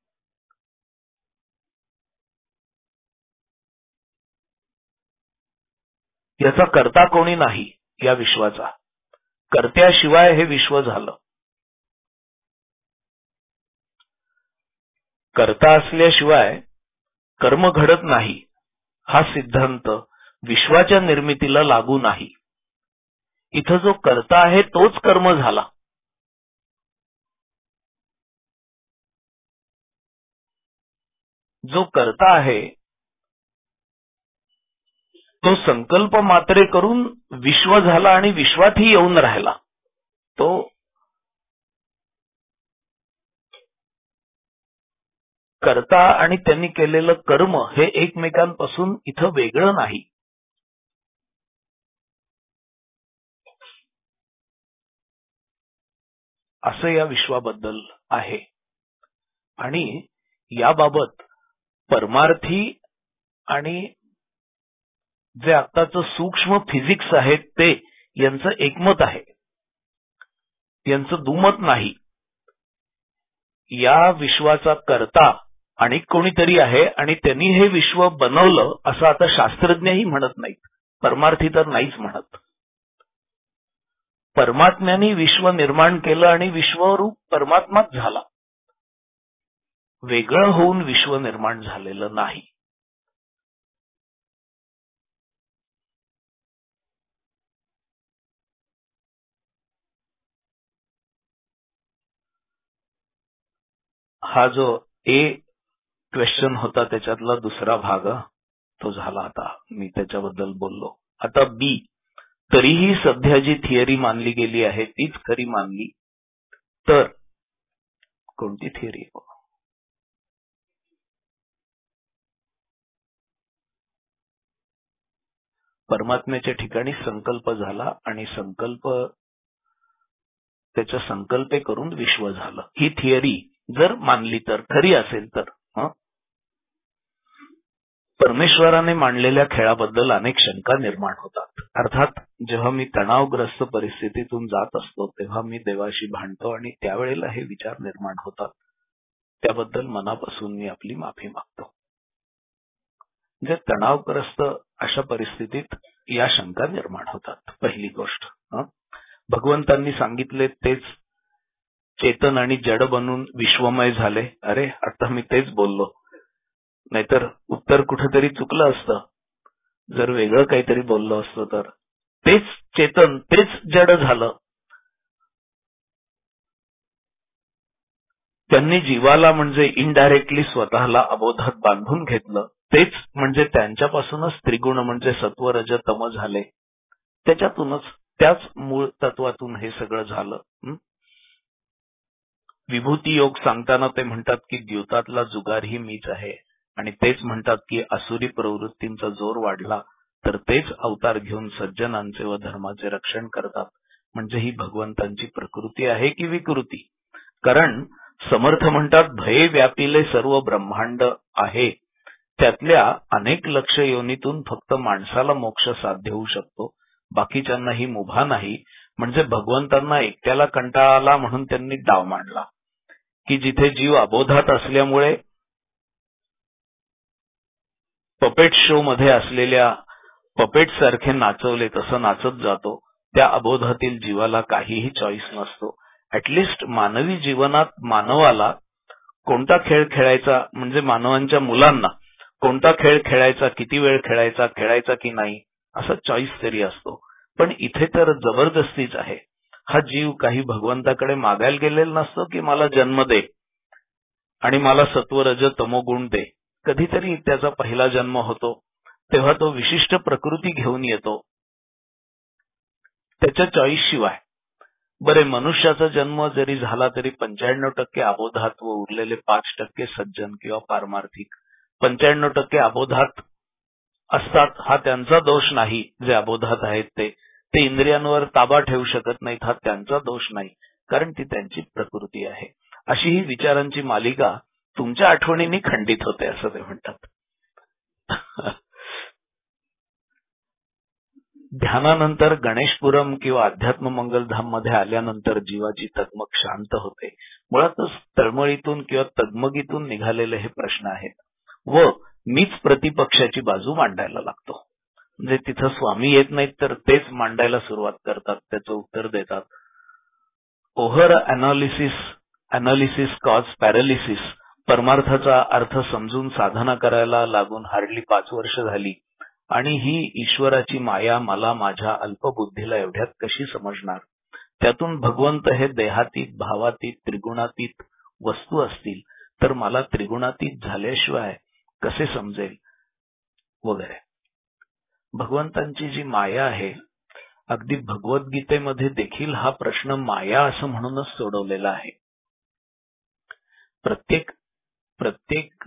याचा कर्ता कोणी नाही. या विश्वाचा कर्त्याशिवाय हे विश्व झालं. कर्ता असल्याशिवाय कर्म घडत नाही हा सिद्धांत विश्वाच्या निर्मितीला लागू नाही. इथं जो कर्ता आहे तोच कर्म झाला. जो कर्ता आहे तो संकल्प मात्रे करून विश्व झाला आणि विश्वातही येऊन राहिला. तो कर्ता आणि त्यांनी केलेलं कर्म हे एकमेकांपासून इथं वेगळं नाही. असं या विश्वाबद्दल आहे. आणि याबाबत परमार्थी आणि जे आत्ताचं सूक्ष्म फिजिक्स आहे ते यांचं एकमत आहे, यांचं दुमत नाही. या विश्वाचा कर्ता आणि कोणीतरी आहे आणि त्यांनी हे विश्व बनवलं असं आता शास्त्रज्ञही म्हणत नाहीत, परमार्थी तर नाहीच म्हणत. परमात्म्याने विश्व निर्माण केलं आणि विश्वरूप परमात्माच झाला. वेगळं होऊन विश्व निर्माण झालेलं नाही. हा जो ए क्वेश्चन होता त्याच्यातला दुसरा भाग तो झाला. आता मी त्याच्याबद्दल बोललो. आता बी, तरीही सध्या जी थिअरी मानली गेली आहे तीच खरी मानली तर कोणती थिअरी? परमात्म्याच्या ठिकाणी संकल्प झाला आणि त्याच्या संकल्पे करून विश्व झालं. ही थिअरी जर मानली तर, खरी असेल तर, परमेश्वराने मांडलेल्या खेळाबद्दल अनेक शंका निर्माण होतात. अर्थात जेव्हा मी तणावग्रस्त परिस्थितीतून जात असतो तेव्हा मी देवाशी भांडतो आणि त्यावेळेला हे विचार निर्माण होतात. त्याबद्दल मनापासून मी आपली माफी मागतो. जे तणावग्रस्त अशा परिस्थितीत या शंका निर्माण होतात. पहिली गोष्ट, भगवंतांनी सांगितले तेच चेतन आणि जड बनून विश्वमय झाले. अरे आता मी तेच बोललो, नाहीतर उत्तर कुठेतरी चुकलं असतं. जर वेगळं काहीतरी बोललो असतो तर. तेच चेतन तेच जड झालं. त्यांनी जीवाला म्हणजे इनडायरेक्टली स्वतःला अबोधात बांधून घेतलं. तेच म्हणजे त्यांच्यापासूनच त्रिगुण म्हणजे सत्व रज तम झाले. त्याच्यातूनच त्याच मूळ तत्वातून हे सगळं झालं. विभूती योग सांगताना ते म्हणतात की द्यूतातला जुगारही मीच आहे. आणि तेच म्हणतात की आसुरी प्रवृत्तींचा जोर वाढला तर तेच अवतार घेऊन सज्जनांचे व धर्माचे रक्षण करतात. म्हणजे ही भगवंतांची प्रकृती आहे की विकृती. कारण समर्थ म्हणतात भये व्यापिले सर्व ब्रह्मांड आहे. त्यातल्या अनेक लक्ष योनीतून फक्त माणसाला मोक्ष साध्य होऊ शकतो, बाकीच्यांनाही मुभा नाही. म्हणजे भगवंतांना एकट्याला कंटाळा आला म्हणून त्यांनी डाव मांडला की जिथे जीव अबोधात असल्यामुळे पपेट शो मध्ये असलेल्या पपेट सारखे नाचवले तसं नाचत जातो. त्या अबोधातील जीवाला काहीही चॉईस नसतो. ऍटलिस्ट मानवी जीवनात मानवाला कोणता खेळ खेळायचा म्हणजे मानवांच्या मुलांना कोणता खेळ खेळायचा, किती वेळ खेळायचा, खेळायचा की नाही असा चॉईस तरी असतो. पण इथे तर जबरदस्तीच आहे. हा जीव काही भगवंताकडे मागायला गेलेला नसतो की मला जन्म दे आणि मला सत्व रज तमोगुण दे. कधीतरी त्याचा पहिला जन्म होतो तेव्हा तो विशिष्ट प्रकृती घेऊन येतो त्याच्या चॉईस शिवाय. बरे, मनुष्याचा जन्म जरी झाला तरी 95% अबोधात व उरलेले 5% सज्जन किंवा पारमार्थिक. 95% अबोधात असतात हा त्यांचा दोष नाही. जे अबोधात आहेत ते इंद्रियांवर ताबा ठेवू शकत नाहीत हा त्यांचा दोष नाही, कारण ती त्यांची प्रकृती आहे. अशी ही विचारांची मालिका तुमच्या आठवणींनी खंडित होते असं ते म्हणतात. ध्यानानंतर गणेशपुरम किंवा अध्यात्म मंगलधाम मध्ये आल्यानंतर जीवाची तगमग शांत होते. मुळातच तळमळीतून किंवा तगमगीतून निघालेले हे प्रश्न आहेत व मीच प्रतिपक्षाची बाजू मांडायला लागतो. म्हणजे तिथं स्वामी येत नाहीत तर तेच मांडायला सुरुवात करतात, त्याचं उत्तर देतात. Over analysis cause paralysis. परमार्थाचा अर्थ समजून साधना करायला लागून हार्डली 5 वर्ष झाली आणि ही ईश्वराची माया मला माझ्या अल्पबुद्धीला एवढ्यात कशी समजणार. त्यातून भगवंत हे देहातीत भावातीत त्रिगुणातीत वस्तू असतील तर मला त्रिगुणातीत झाल्याशिवाय कसे समजेल वगैरे. भगवंतांची जी माया आहे, अगदी भगवद्गीतेमध्ये देखील हा प्रश्न माया असं म्हणूनच सोडवलेला आहे. प्रत्येक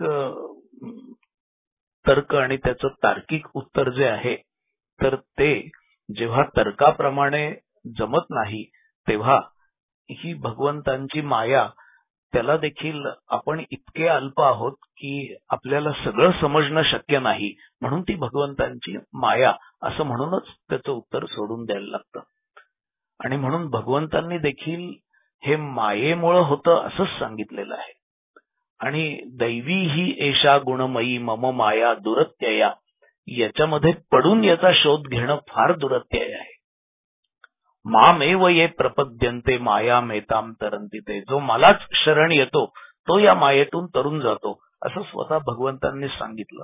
तर्क आणि त्याचं तार्किक उत्तर जे आहे तर ते जेव्हा तर्काप्रमाणे जमत नाही तेव्हा ही भगवंतांची माया, त्याला देखील आपण इतके अल्प आहोत की आपल्याला सगळं समजणं शक्य नाही, म्हणून ती भगवंतांची माया असं म्हणूनच त्याचं उत्तर सोडून द्यायला लागतं. आणि म्हणून भगवंतांनी देखील हे मायेमुळं होतं असंच सांगितलेलं आहे. आणि दैवी ही एषा गुणमयी मम माया दुरत्यया, याच्यामध्ये पडून याचा शोध घेणं फार दुरत्यय आहे. मामेव ये प्रपद्यन्ते माया मेताम तरंती ते. जो मलाच शरण येतो तो या मायेतून तरून जातो असं स्वतः भगवंतांनी सांगितलं.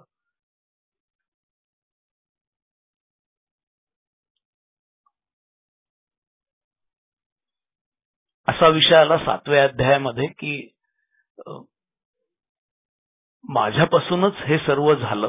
असा विषय आला 7व्या अध्यायामध्ये की माझ्यापासूनच हे सर्व झालं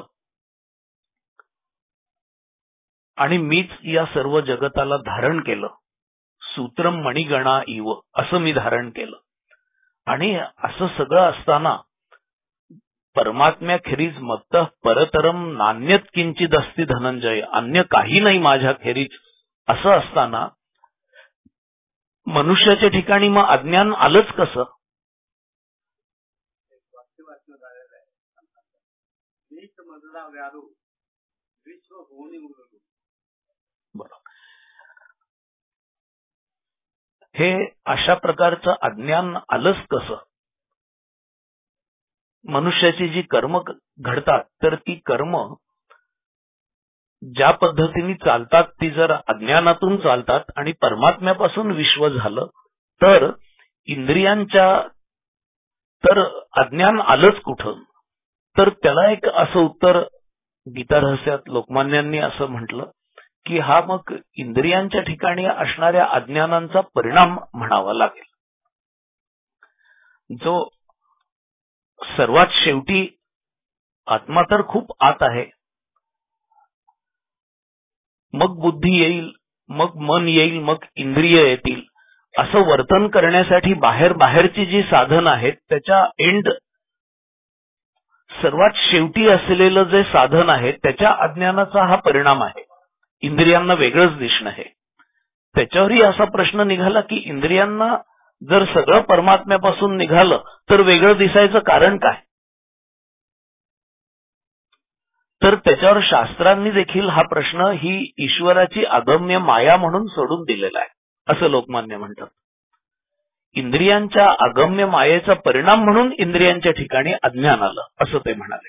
आणि मीच या सर्व जगताला धारण केलं. सूत्रम मणिगणा इव असं मी धारण केलं. आणि असं सगळं असताना परमात्म्याखेरीज मत्तः परतरम नान्यत किंचित अस्ति धनंजय, अन्य काही नाही माझ्या खेरीज असं असताना मनुष्याच्या ठिकाणी मग अज्ञान आलंच कसं. हे अशा प्रकारचं अज्ञान आलंच कसं. मनुष्याची जी कर्म घडतात तर ती कर्म ज्या पद्धतीने चालतात ती जर अज्ञानातून चालतात आणि परमात्म्यापासून विश्व झालं तर इंद्रियांच्या तर अज्ञान आलंच कुठं. तर त्याला एक असं उत्तर गीता रहस्यात लोकमान्यांनी असं म्हटलं की हा मग इंद्रियांच्या ठिकाणी असणाऱ्या अज्ञानांचा परिणाम म्हणावा लागेल. जो सर्वात शेवटी आत्मा तर खूप आत आहे, मग बुद्धी येईल, मग मन येईल, मग इंद्रिय येतील. असं वर्तन करण्यासाठी बाहेरची जी साधन आहेत त्याच्या सर्वात शेवटी असलेलं जे साधन आहे त्याच्या अज्ञानाचा हा परिणाम आहे. इंद्रियांना वेगळंच दिसणं आहे. त्याच्यावरही असा प्रश्न निघाला की इंद्रियांना जर सगळं परमात्म्यापासून निघालं तर वेगळं दिसायचं कारण काय? तर त्याच्यावर शास्त्रांनी देखील हा प्रश्न ही ईश्वराची अगम्य माया म्हणून सोडून दिलेला आहे, असं लोकमान्य म्हणतात. इंद्रियांच्या अगम्य मायेचा परिणाम म्हणून इंद्रियांच्या ठिकाणी अज्ञान आलं, असं ते म्हणाले.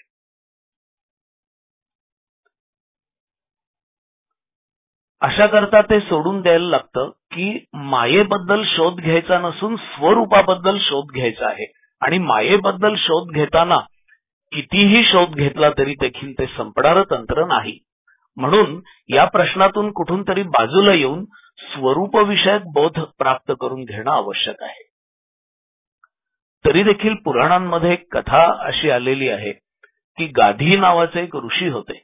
अशा करता ते सोडून द्यायला लागतं की मायेबद्दल शोध घ्यायचा नसून स्वरूपाबद्दल शोध घ्यायचा आहे. आणि मायेबद्दल शोध घेताना कितीही शोध घेतला तरी देखील ते संपणारं तंत्र नाही. म्हणून या प्रश्नातून कुठून तरी बाजूला येऊन स्वरूपविषयक बोध प्राप्त करून घेणं आवश्यक आहे. तरी देखील पुराणांमध्ये एक कथा अशी आलेली आहे की गाधी नावाचे एक ऋषी होते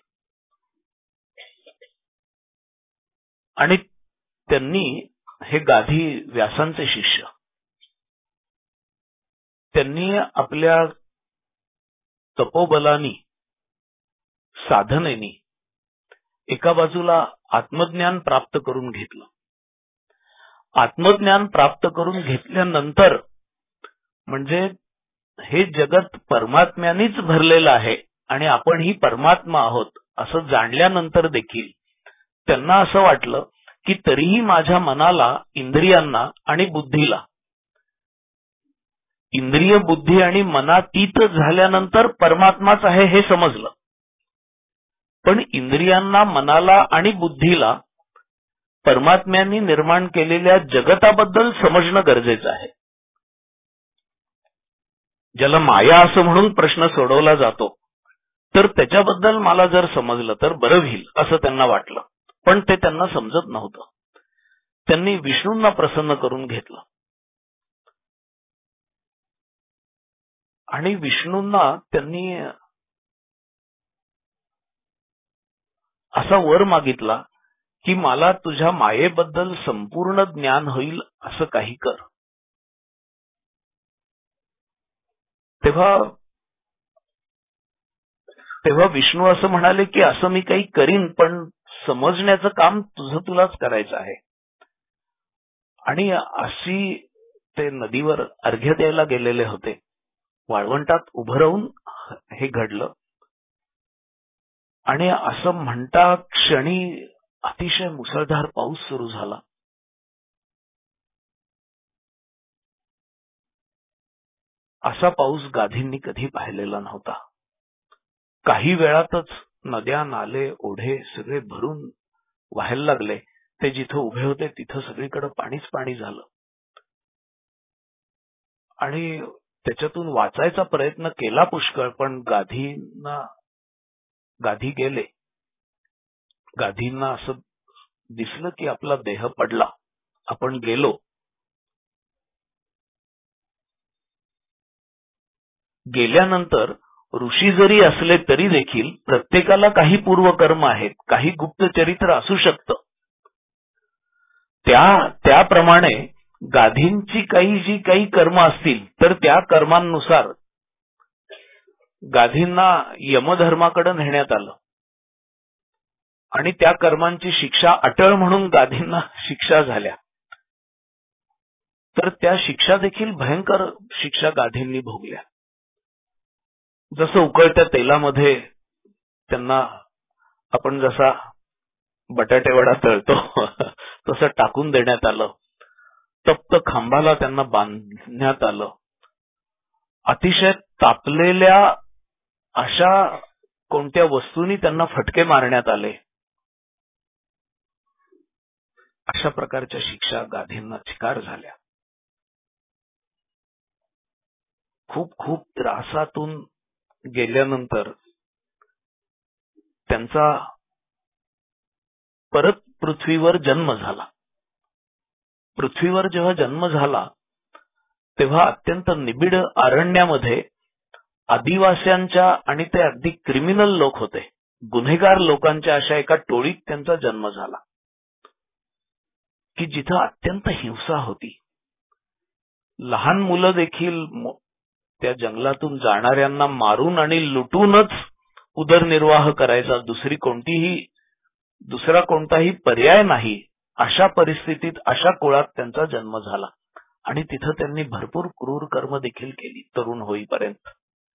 आणि त्यांनी हे गाधी व्यासांचे शिष्य, त्यांनी आपल्या तपोबलानी साधनेनी एका बाजूला आत्मज्ञान प्राप्त करून घेतलं. आत्मज्ञान प्राप्त करून घेतल्यानंतर म्हणजे हे जगत परमात्म्यानेच भरलेलं आहे आणि आपण ही परमात्मा आहोत असं जाणल्यानंतर देखील त्यांना असं वाटलं की तरीही माझ्या मनाला, इंद्रियांना आणि बुद्धीला, इंद्रिय, बुद्धी आणि मनातीत झाल्यानंतर परमात्माच आहे हे समजलं. पण इंद्रियांना, मनाला आणि बुद्धीला परमात्म्यांनी निर्माण केलेल्या जगताबद्दल समजणं गरजेचं आहे. ज्याला माया असं म्हणून प्रश्न सोडवला जातो, तर त्याच्याबद्दल मला जर समजलं तर बरं होईल असं त्यांना वाटलं. पण ते त्यांना समजत नव्हतं. त्यांनी विष्णूंना प्रसन्न करून घेतलं आणि विष्णूंना त्यांनी असा वर मागितला की मला तुझ्या मायेबद्दल संपूर्ण ज्ञान होईल असं काही कर. तेव्हा विष्णू असं म्हणाले की असं मी काही करीन, पण समजण्याचं काम तुलाच करायचं आहे. आणि अशी ते नदीवर अर्घ्य द्यायला गेलेले होते. वाळवंटात उभं राहून हे घडलं आणि असं म्हणता क्षणी अतिशय मुसळधार पाऊस सुरू झाला. असा पाऊस गाधींनी कधी पाहिलेला नव्हता. काही वेळातच नद्या, नाले, ओढे सगळे भरून वाहायला लागले. ते जिथं उभे होते तिथं सगळीकडे पाणीच पाणी झालं आणि त्याच्यातून वाचायचा प्रयत्न केला पुष्कळ, पण गाधी गेले. गाधींना असं दिसलं की आपला देह पडला, आपण गेलो. गेल्यानंतर ऋषी जरी असले तरी देखील प्रत्येकाला काही पूर्वकर्म आहेत, काही गुप्त चरित्र असू शकतं. त्याप्रमाणे गाधींची जी काही कर्म असतील तर त्या कर्मांनुसार गाधींना यमधर्माकडे नेण्यात आलं आणि त्या कर्मांची शिक्षा अटळ म्हणून गाधींना शिक्षा झाल्या. तर त्या शिक्षा देखील भयंकर शिक्षा गाधींनी भोगल्या. जसं उकळत्या तेलामध्ये त्यांना आपण जसा बटाटे वडा तळतो तसं टाकून देण्यात आलं. तप्त खांबाला त्यांना बांधण्यात आलं. अतिशय तापलेल्या अशा कोणत्या वस्तूंनी त्यांना फटके मारण्यात आले. अशा प्रकारच्या शिक्षा गाधींना चिकार झाल्या. खूप त्रासातून गेल्यानंतर त्यांचा परत पृथ्वीवर जन्म झाला. पृथ्वीवर जेव्हा जन्म झाला तेव्हा अत्यंत निबिड अरण्यामध्ये आदिवास्यांच्या आणि ते अगदी क्रिमिनल लोक होते, गुन्हेगार लोकांच्या अशा एका टोळीत त्यांचा जन्म झाला की जिथं अत्यंत हिंसा होती. लहान मुलं देखील त्या जंगलातून जाणाऱ्यांना मारून आणि लुटूनच उदरनिर्वाह करायचा, दुसरा कोणताही पर्याय नाही. अशा परिस्थितीत, अशा कुळात त्यांचा जन्म झाला आणि तिथं त्यांनी भरपूर क्रूर कर्म देखील केली तरुण होईपर्यंत.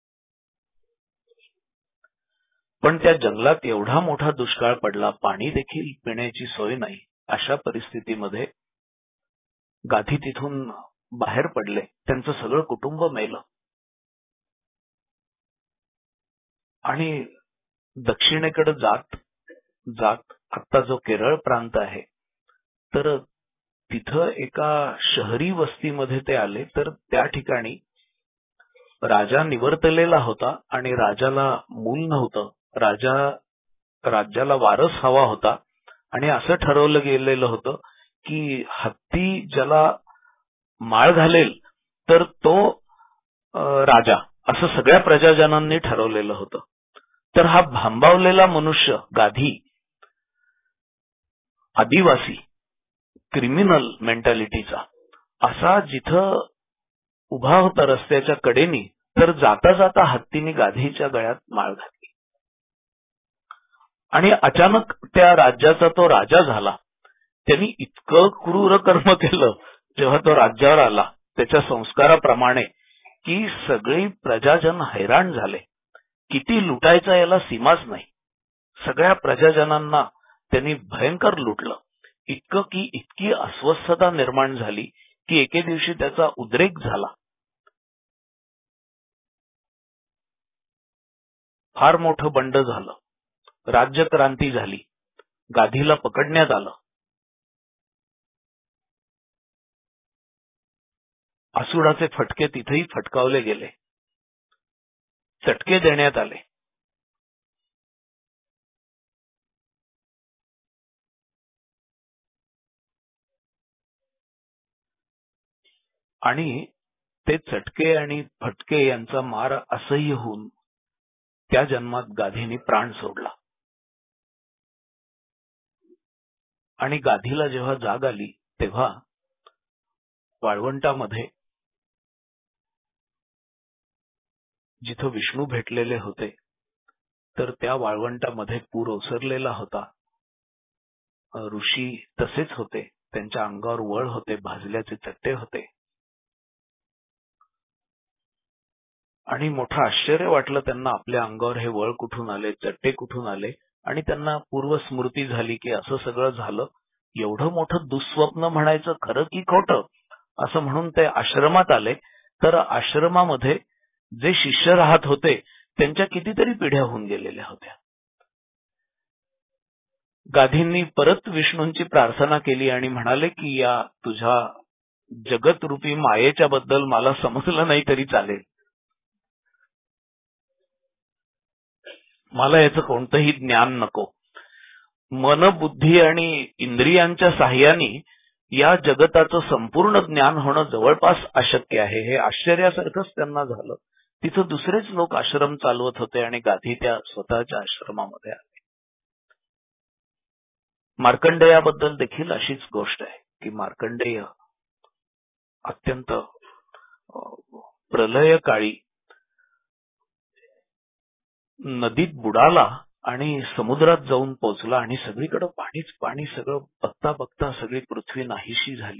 पण त्या जंगलात एवढा मोठा दुष्काळ पडला, पाणी देखील पिण्याची सोय नाही. अशा परिस्थितीमध्ये गाधी तिथून बाहेर पडले, त्यांचं सगळं कुटुंब मेलं आणि दक्षिणेकडे जात जात आता जो केरळ प्रांत आहे, तर तिथं एका शहरी वस्तीमध्ये ते आले. तर त्या ठिकाणी राजा निवर्तलेला होता आणि राजाला मूल नव्हतं. राज्याला वारस हवा होता आणि असं ठरवलं गेलेलं होतं की हत्ती ज्याला माळ घालेल तर तो राजा, असं सगळ्या प्रजाजनांनी ठरवलेलं होतं. तर हा भांबावलेला मनुष्य, गाधी, आदिवासी, क्रिमिनल मेंटॅलिटीचा असा जिथं उभा होता रस्त्याच्या कडेनी, तर जाता जाता हत्तीने गाधीच्या गळ्यात माळ घातली आणि अचानक त्या राज्याचा तो राजा झाला. त्यांनी इतकं क्रूर कर्म केलं जेव्हा तो राज्यावर आला त्याच्या संस्काराप्रमाणे की सगळी प्रजाजन हैराण झाले. किती लुटायचा याला सीमाच नाही. सगळ्या प्रजाजनांना त्यांनी भयंकर लुटलं, इतकं की इतकी अस्वस्थता निर्माण झाली की एके दिवशी त्याचा उद्रेक झाला. फार मोठं बंड झालं, राज्यक्रांती झाली, गाधीला पकडण्यात आलं. आसुडाचे फटके तिथेही फटकावले गेले, चटके देण्यात आले. आणि ते चटके आणि फटके यांचा मार असह्य होऊन त्या जन्मात गाधीने प्राण सोडला. आणि गाधीला जेव्हा जाग आली तेव्हा वाळवंटामध्ये जिथं विष्णू भेटलेले होते, तर त्या वाळवंटामध्ये पूर ओसरलेला होता. ऋषी तसेच होते, त्यांच्या अंगावर वळ होते, भाजल्याचे चट्टे होते. आणि मोठं आश्चर्य वाटलं त्यांना, आपल्या अंगावर हे वळ कुठून आले, चट्टे कुठून आले. आणि त्यांना पूर्वस्मृती झाली की असं सगळं झालं. एवढं मोठं दुःस्वप्न म्हणायचं खरं की खोटं असं म्हणून ते आश्रमात आले. तर आश्रमामध्ये जे शिष्य राहत होते त्यांच्या कितीतरी पिढ्या होऊन गेलेल्या होत्या. गाधींनी परत विष्णूंची प्रार्थना केली आणि म्हणाले की या तुझ्या जगतरूपी मायेच्या बद्दल मला समजलं नाही तरी चालेल, मला याचं कोणतंही ज्ञान नको. मन, बुद्धी आणि इंद्रियांच्या साह्याने या जगताचं संपूर्ण ज्ञान होणं जवळपास अशक्य आहे. हे आश्चर्यासारखंच त्यांना झालं. तिथं दुसरेच लोक आश्रम चालवत होते आणि गाधी त्या स्वतःच्या आश्रमामध्ये आले. मार्कंडेयाबद्दल देखील अशीच गोष्ट आहे की मार्कंडेय अत्यंत प्रलय काळी नदीत बुडाला आणि समुद्रात जाऊन पोचला आणि सगळीकडे पाणीच पाणी. सगळं बघता बघता सगळी पृथ्वी नाहीशी झाली.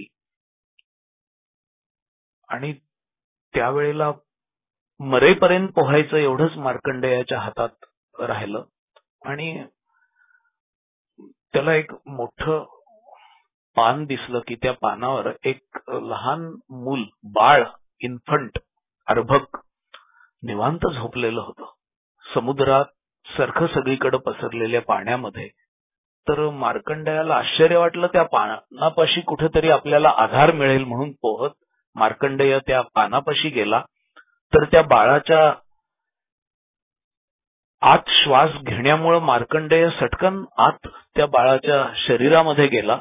आणि त्यावेळेला मरेपर्यंत पोहायचं एवढंच मार्कंडेयाच्या हातात राहिलं. आणि त्याला एक मोठं पान दिसलं की त्या पानावर एक लहान मूल, बाळ, इन्फंट, अर्भक निवांत झोपलेलं होतं समुद्रात सारखं सगळीकडे पसरलेल्या पाण्यामध्ये. तर मार्कंडेयाला आश्चर्य वाटलं. त्या पानापाशी कुठेतरी आपल्याला आधार मिळेल म्हणून पोहत मार्कंडेय त्या पानापाशी गेला. तर त्या बाळाच्या आत श्वास घेण्यामुळे मार्कंडेय सटकन आत त्या बाळाच्या शरीरामध्ये गेला.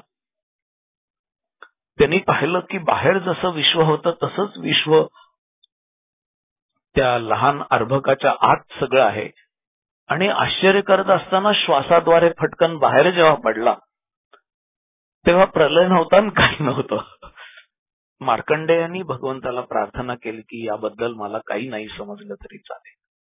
त्यांनी पाहिलं की बाहेर जसं विश्व होतं तसंच विश्व त्या लहान अर्भकाच्या आत सगळं आहे आणि आश्चर्य करत असताना श्वासाद्वारे फटकन बाहेर जेव्हा पडला तेव्हा प्रलय नव्हता आणि काही नव्हतं. मार्कंडेयांनी भगवंताला प्रार्थना केली की याबद्दल मला काही नाही समजलं तरी चालेल.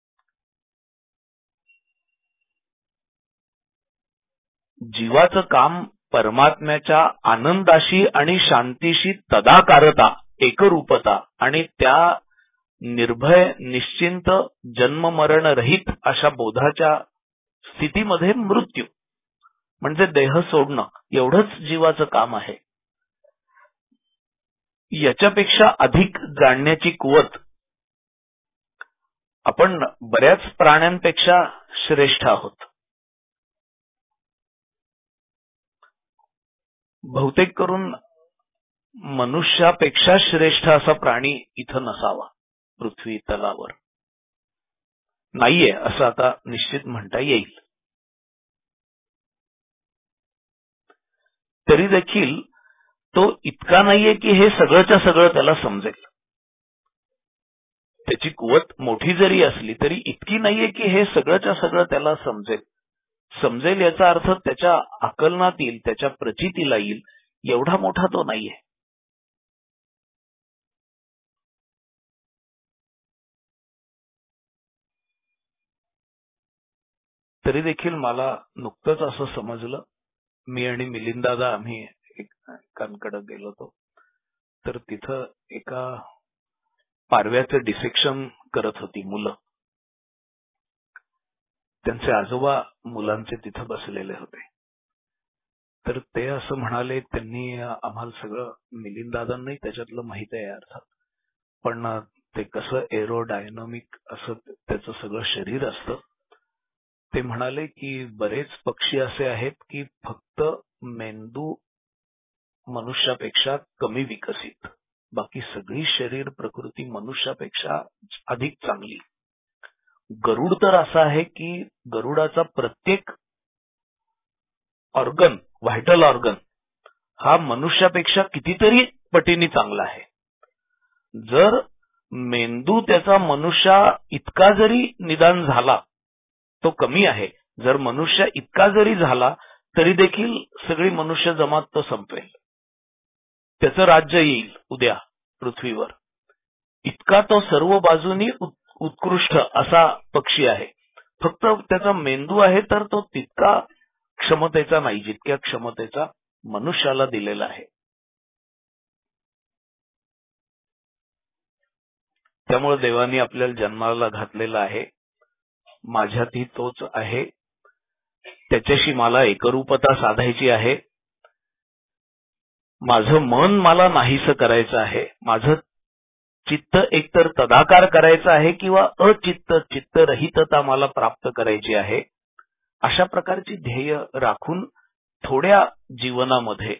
जीवाचं काम परमात्म्याच्या आनंदाशी आणि शांतीशी तदाकारता, एकरूपता आणि त्या निर्भय निश्चिंत जन्म मरण रहित अशा बोधाच्या स्थितीमध्ये मृत्यू म्हणजे देह सोडणं एवढंच जीवाचं काम आहे. याच्यापेक्षा अधिक जाणण्याची कुवत आपण बऱ्याच प्राण्यांपेक्षा श्रेष्ठ आहोत. बहुतेक करून मनुष्यापेक्षा श्रेष्ठ असा प्राणी इथं नसावा पृथ्वी तलावर. नाहीये असं आता निश्चित म्हणता येईल. तरी देखील तो इतका नाहीये की हे सगळंच्या सगळं त्याला समजेल. त्याची कुवत मोठी जरी असली तरी इतकी नाहीये की हे सगळंच्या सगळं त्याला समजेल याचा अर्थ त्याच्या आकलनात येईल, त्याच्या प्रचितीला येईल एवढा मोठा तो नाहीये. तरी देखील मला नुकतंच असं समजलं, मी आणि मिलिंदादा आम्ही एकांकडे गेलो होतो तर तिथं एका पारव्याचं डिसेक्शन करत होती मुलं. त्यांचे आजोबा मुलांचे तिथं बसलेले होते. तर ते असं म्हणाले, त्यांनी आम्हाला सगळं, मिलिंदादांनाही त्याच्यातलं माहित आहे अर्थात, पण ते कसं एरोडायनामिक असं त्याचं सगळं शरीर असतं. ते म्हणाले की बरेच पक्षी असे आहेत की फक्त मेंदू मनुष्यापेक्षा कमी विकसित, बाकी सगळी शरीर प्रकृती मनुष्यापेक्षा अधिक चांगली. गरुड तर असा आहे की गरुडाचा प्रत्येक ऑर्गन, व्हायटल ऑर्गन हा मनुष्यापेक्षा कितीतरी पटीने चांगला आहे. जर मेंदू त्याचा मनुष्या इतका जरी निदान झाला तो कमी आहे, जर मनुष्य इतका जरी झाला तरी देखील सगळी मनुष्य जमात तो संपवेल. त्याचं राज्य येईल उद्या पृथ्वीवर. इतका तो सर्व बाजूनी उत्कृष्ट असा पक्षी आहे. फक्त त्याचा मेंदू आहे तर तो तितका क्षमतेचा नाही जितक्या क्षमतेचा मनुष्याला दिलेला आहे. त्यामुळे देवानी आपल्याला जन्माला घातलेला आहे. माझ्यातही तोच आहे. त्याच्याशी मला एकरूपता साधायची आहे. माझं मन मला नाहीसं करायचं आहे. माझं चित्त एकतर तदाकार करायचं आहे किंवा चित्तरहितता मला प्राप्त करायची आहे. अशा प्रकारची ध्येय राखून थोड्या जीवनामध्ये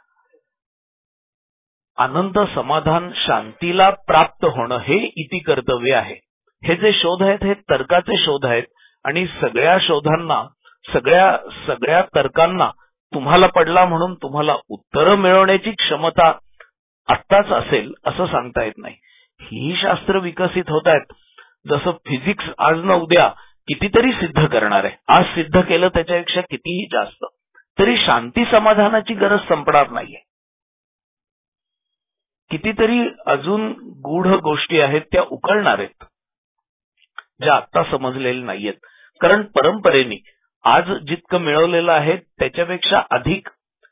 आनंद, समाधान, शांतीला प्राप्त होणं हे इति कर्तव्य आहे. हे जे शोध आहेत हे तर्काचे शोध आहेत आणि सगळ्या शोधांना, सगळ्या तर्कांना तुम्हाला पडला म्हणून तुम्हाला उत्तरं मिळवण्याची क्षमता आत्ताच असेल असं सांगता येत नाही. ही शास्त्र विकसित होत आहेत. जसं फिजिक्स आज न उद्या कितीतरी सिद्ध करणार आहे. आज सिद्ध केलं त्याच्यापेक्षा कितीही जास्त, तरी शांती समाधानाची गरज संपणार नाहीये. कितीतरी अजून गूढ गोष्टी आहेत त्या उकळणार आहेत ज्या आत्ता समजलेल्या नाहीयेत. कारण परंपरेने आज जितकं मिळवलेलं आहे त्याच्यापेक्षा अधिक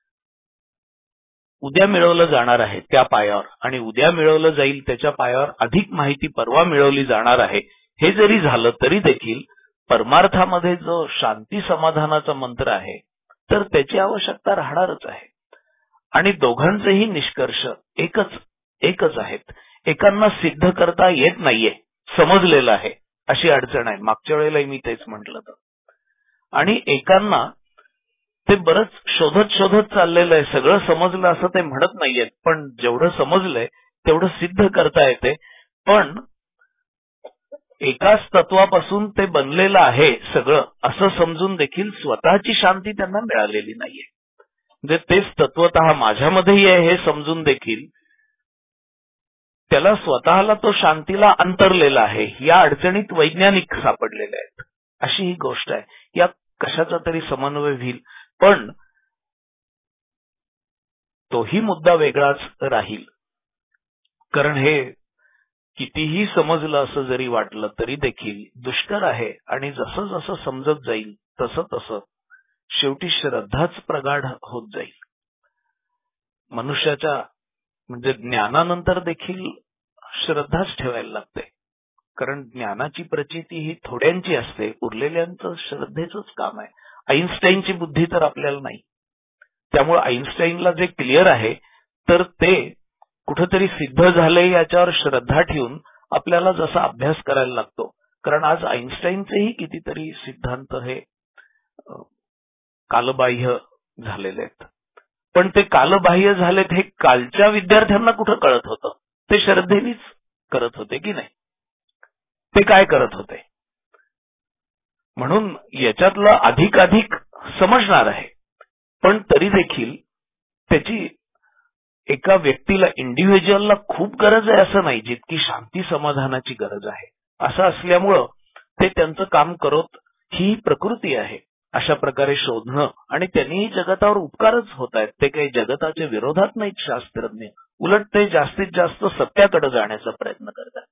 उद्या मिळवलं जाणार आहे त्या पायावर, आणि उद्या मिळवलं जाईल त्याच्या पायावर अधिक माहिती परवा मिळवली जाणार आहे. हे जरी झालं तरी देखील परमार्थामध्ये जो शांती समाधानाचा मंत्र आहे तर त्याची आवश्यकता राहणारच आहे. आणि दोघांचेही निष्कर्ष एकच आहेत. एकांना सिद्ध करता येत नाहीये, समजलेलं आहे, अशी अडचण आहे. मागच्या वेळेला मी तेच म्हटलं होतं. आणि एकांना ते बरंच शोधत चाललेलं आहे. सगळं समजलं असं ते म्हणत नाहीयेत, पण जेवढं समजलंय तेवढं सिद्ध करता येते. पण एकाच तत्वापासून ते बनलेलं आहे सगळं असं समजून देखील स्वतःची शांती त्यांना मिळालेली नाहीये. म्हणजे तेच तत्वतः माझ्यामध्येही आहे हे समजून देखील त्याला स्वतःला तो शांतीला अंतरलेला आहे. या अडचणीत वैज्ञानिक सापडलेले आहेत. अशी ही गोष्ट आहे. या कशाचा तरी समन्वय होईल, पण तोही मुद्दा वेगळाच राहील. कारण हे कितीही समजलं असं जरी वाटलं तरी देखील दुष्कर आहे. आणि जसं जसं समजत जाईल तसं तसं शेवटी श्रद्धाच प्रगाढ होत जाईल. मनुष्याच्या म्हणजे ज्ञानानंतर देखील श्रद्धाच ठेवायला लागते. कारण ज्ञानाची प्रचिती ही थोड्यांची असते, उरलेल्यांचं श्रद्धेचंच काम आहे. आईन्स्टाईनची बुद्धी तर आपल्याला नाही. त्यामुळे आईन्स्टाईनला जे क्लिअर आहे तर ते कुठेतरी सिद्ध झाले याच्यावर श्रद्धा ठेवून आपल्याला जसा अभ्यास करायला लागतो. कारण आज आईन्स्टाईनचेही कितीतरी सिद्धांत हे कालबाह्य झालेले आहेत. पण ते कालबाह्य झालेत हे कालच्या विद्यार्थ्यांना कुठं कळत होतं. ते श्रद्धेनेच करत होते की नाही. ते काय करत होते म्हणून याच्यातलं अधिकाधिक समजणार आहे. पण तरी देखील त्याची एका व्यक्तीला इंडिव्हिज्युअलला खूप गरज आहे असं नाही, जितकी शांती समाधानाची गरज आहे. असं असल्यामुळं ते त्यांचं काम करत ही प्रकृती आहे. अशा प्रकारे शोधणं आणि त्यांनीही जगतावर उपकारच होत आहेत. ते काही जगताच्या विरोधात नाहीत शास्त्रज्ञ, उलट ते जास्तीत जास्त सत्याकडे जाण्याचा प्रयत्न करतात.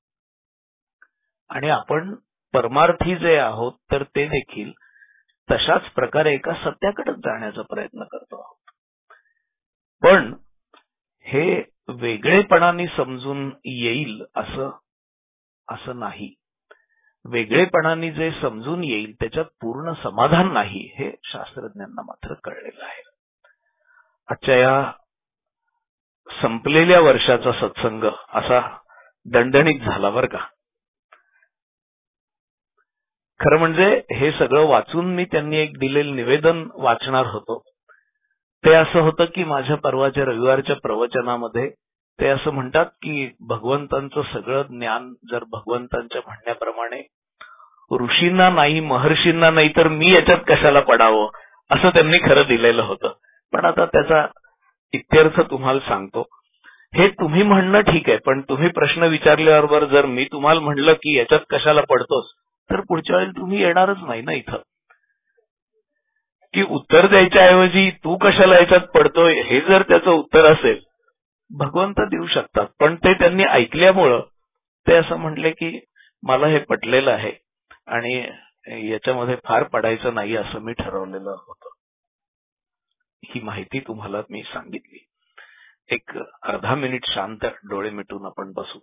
आणि आपण परमार्थी जे आहोत तर ते देखील तशाच प्रकारे एका सत्याकडे जाण्याचा प्रयत्न करतो आहोत. पण हे वेगळेपणाने समजून येईल असं नाही. वेगळेपणाने जे समजून येईल त्याच्यात पूर्ण समाधान नाही, हे शास्त्रज्ञांना मात्र कळलेलं आहे. आजच्या या संपलेल्या वर्षाचा सत्संग असा दणदणीत झाला बरं का. खरं म्हणजे हे सगळं वाचून मी त्यांनी एक दिलेलं निवेदन वाचणार होतो. ते असं होतं की माझ्या परवाच्या रविवारच्या प्रवचनामध्ये ते असं म्हणतात की भगवंतांचं सगळं ज्ञान जर भगवंतांच्या म्हणण्याप्रमाणे ऋषींना नाही, महर्षींना नाही, तर मी याच्यात कशाला पडावं असं त्यांनी खरं दिलेलं होतं. पण आता त्याचा इत्यर्थ तुम्हाला सांगतो. हे तुम्ही म्हणणं ठीक आहे, पण तुम्ही प्रश्न विचारल्याबरोबर जर मी तुम्हाला म्हणलं की याच्यात कशाला पडतोस, तर पुढच्या वेळेला तुम्ही येणारच नाही ना इथं. की उत्तर द्यायच्या ऐवजी तू कशाला याच्यात पडतोय हे जर त्याचं उत्तर असेल, भगवंत देऊ शकतात. पण ते त्यांनी ऐकल्यामुळं ते असं म्हणले की मला हे पटलेलं आहे आणि याच्यामध्ये फार पडायचं नाही असं मी ठरवलेलं होतं. ही माहिती तुम्हाला मी सांगितली. एक अर्धा मिनिट शांत डोळे मिटून आपण बसू.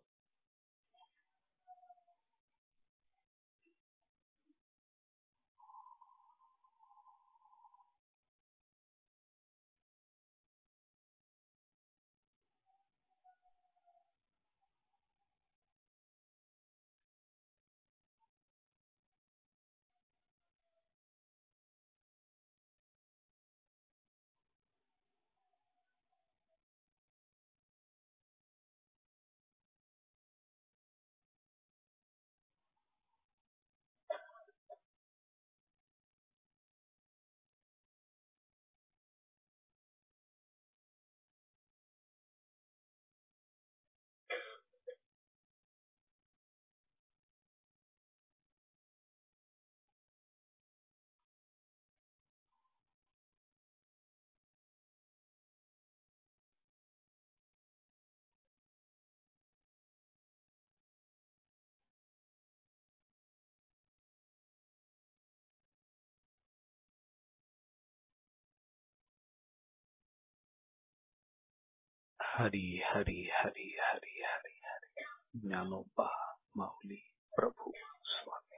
हरी हरी हरी हरी हरी हरी. ज्ञानोबा माऊली प्रभू स्वामी.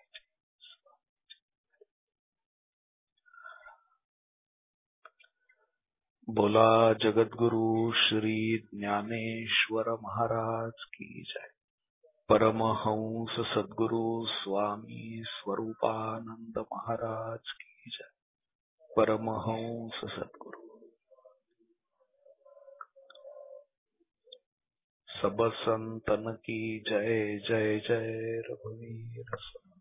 बोला जगद्गुरु श्री ज्ञानेश्वर महाराज की जय. परमहंस सद्गुरु स्वामी स्वरूपानंद महाराज की जय. परमहंस सद्गुरु. सब संतन की जय जय जय रघुवीर.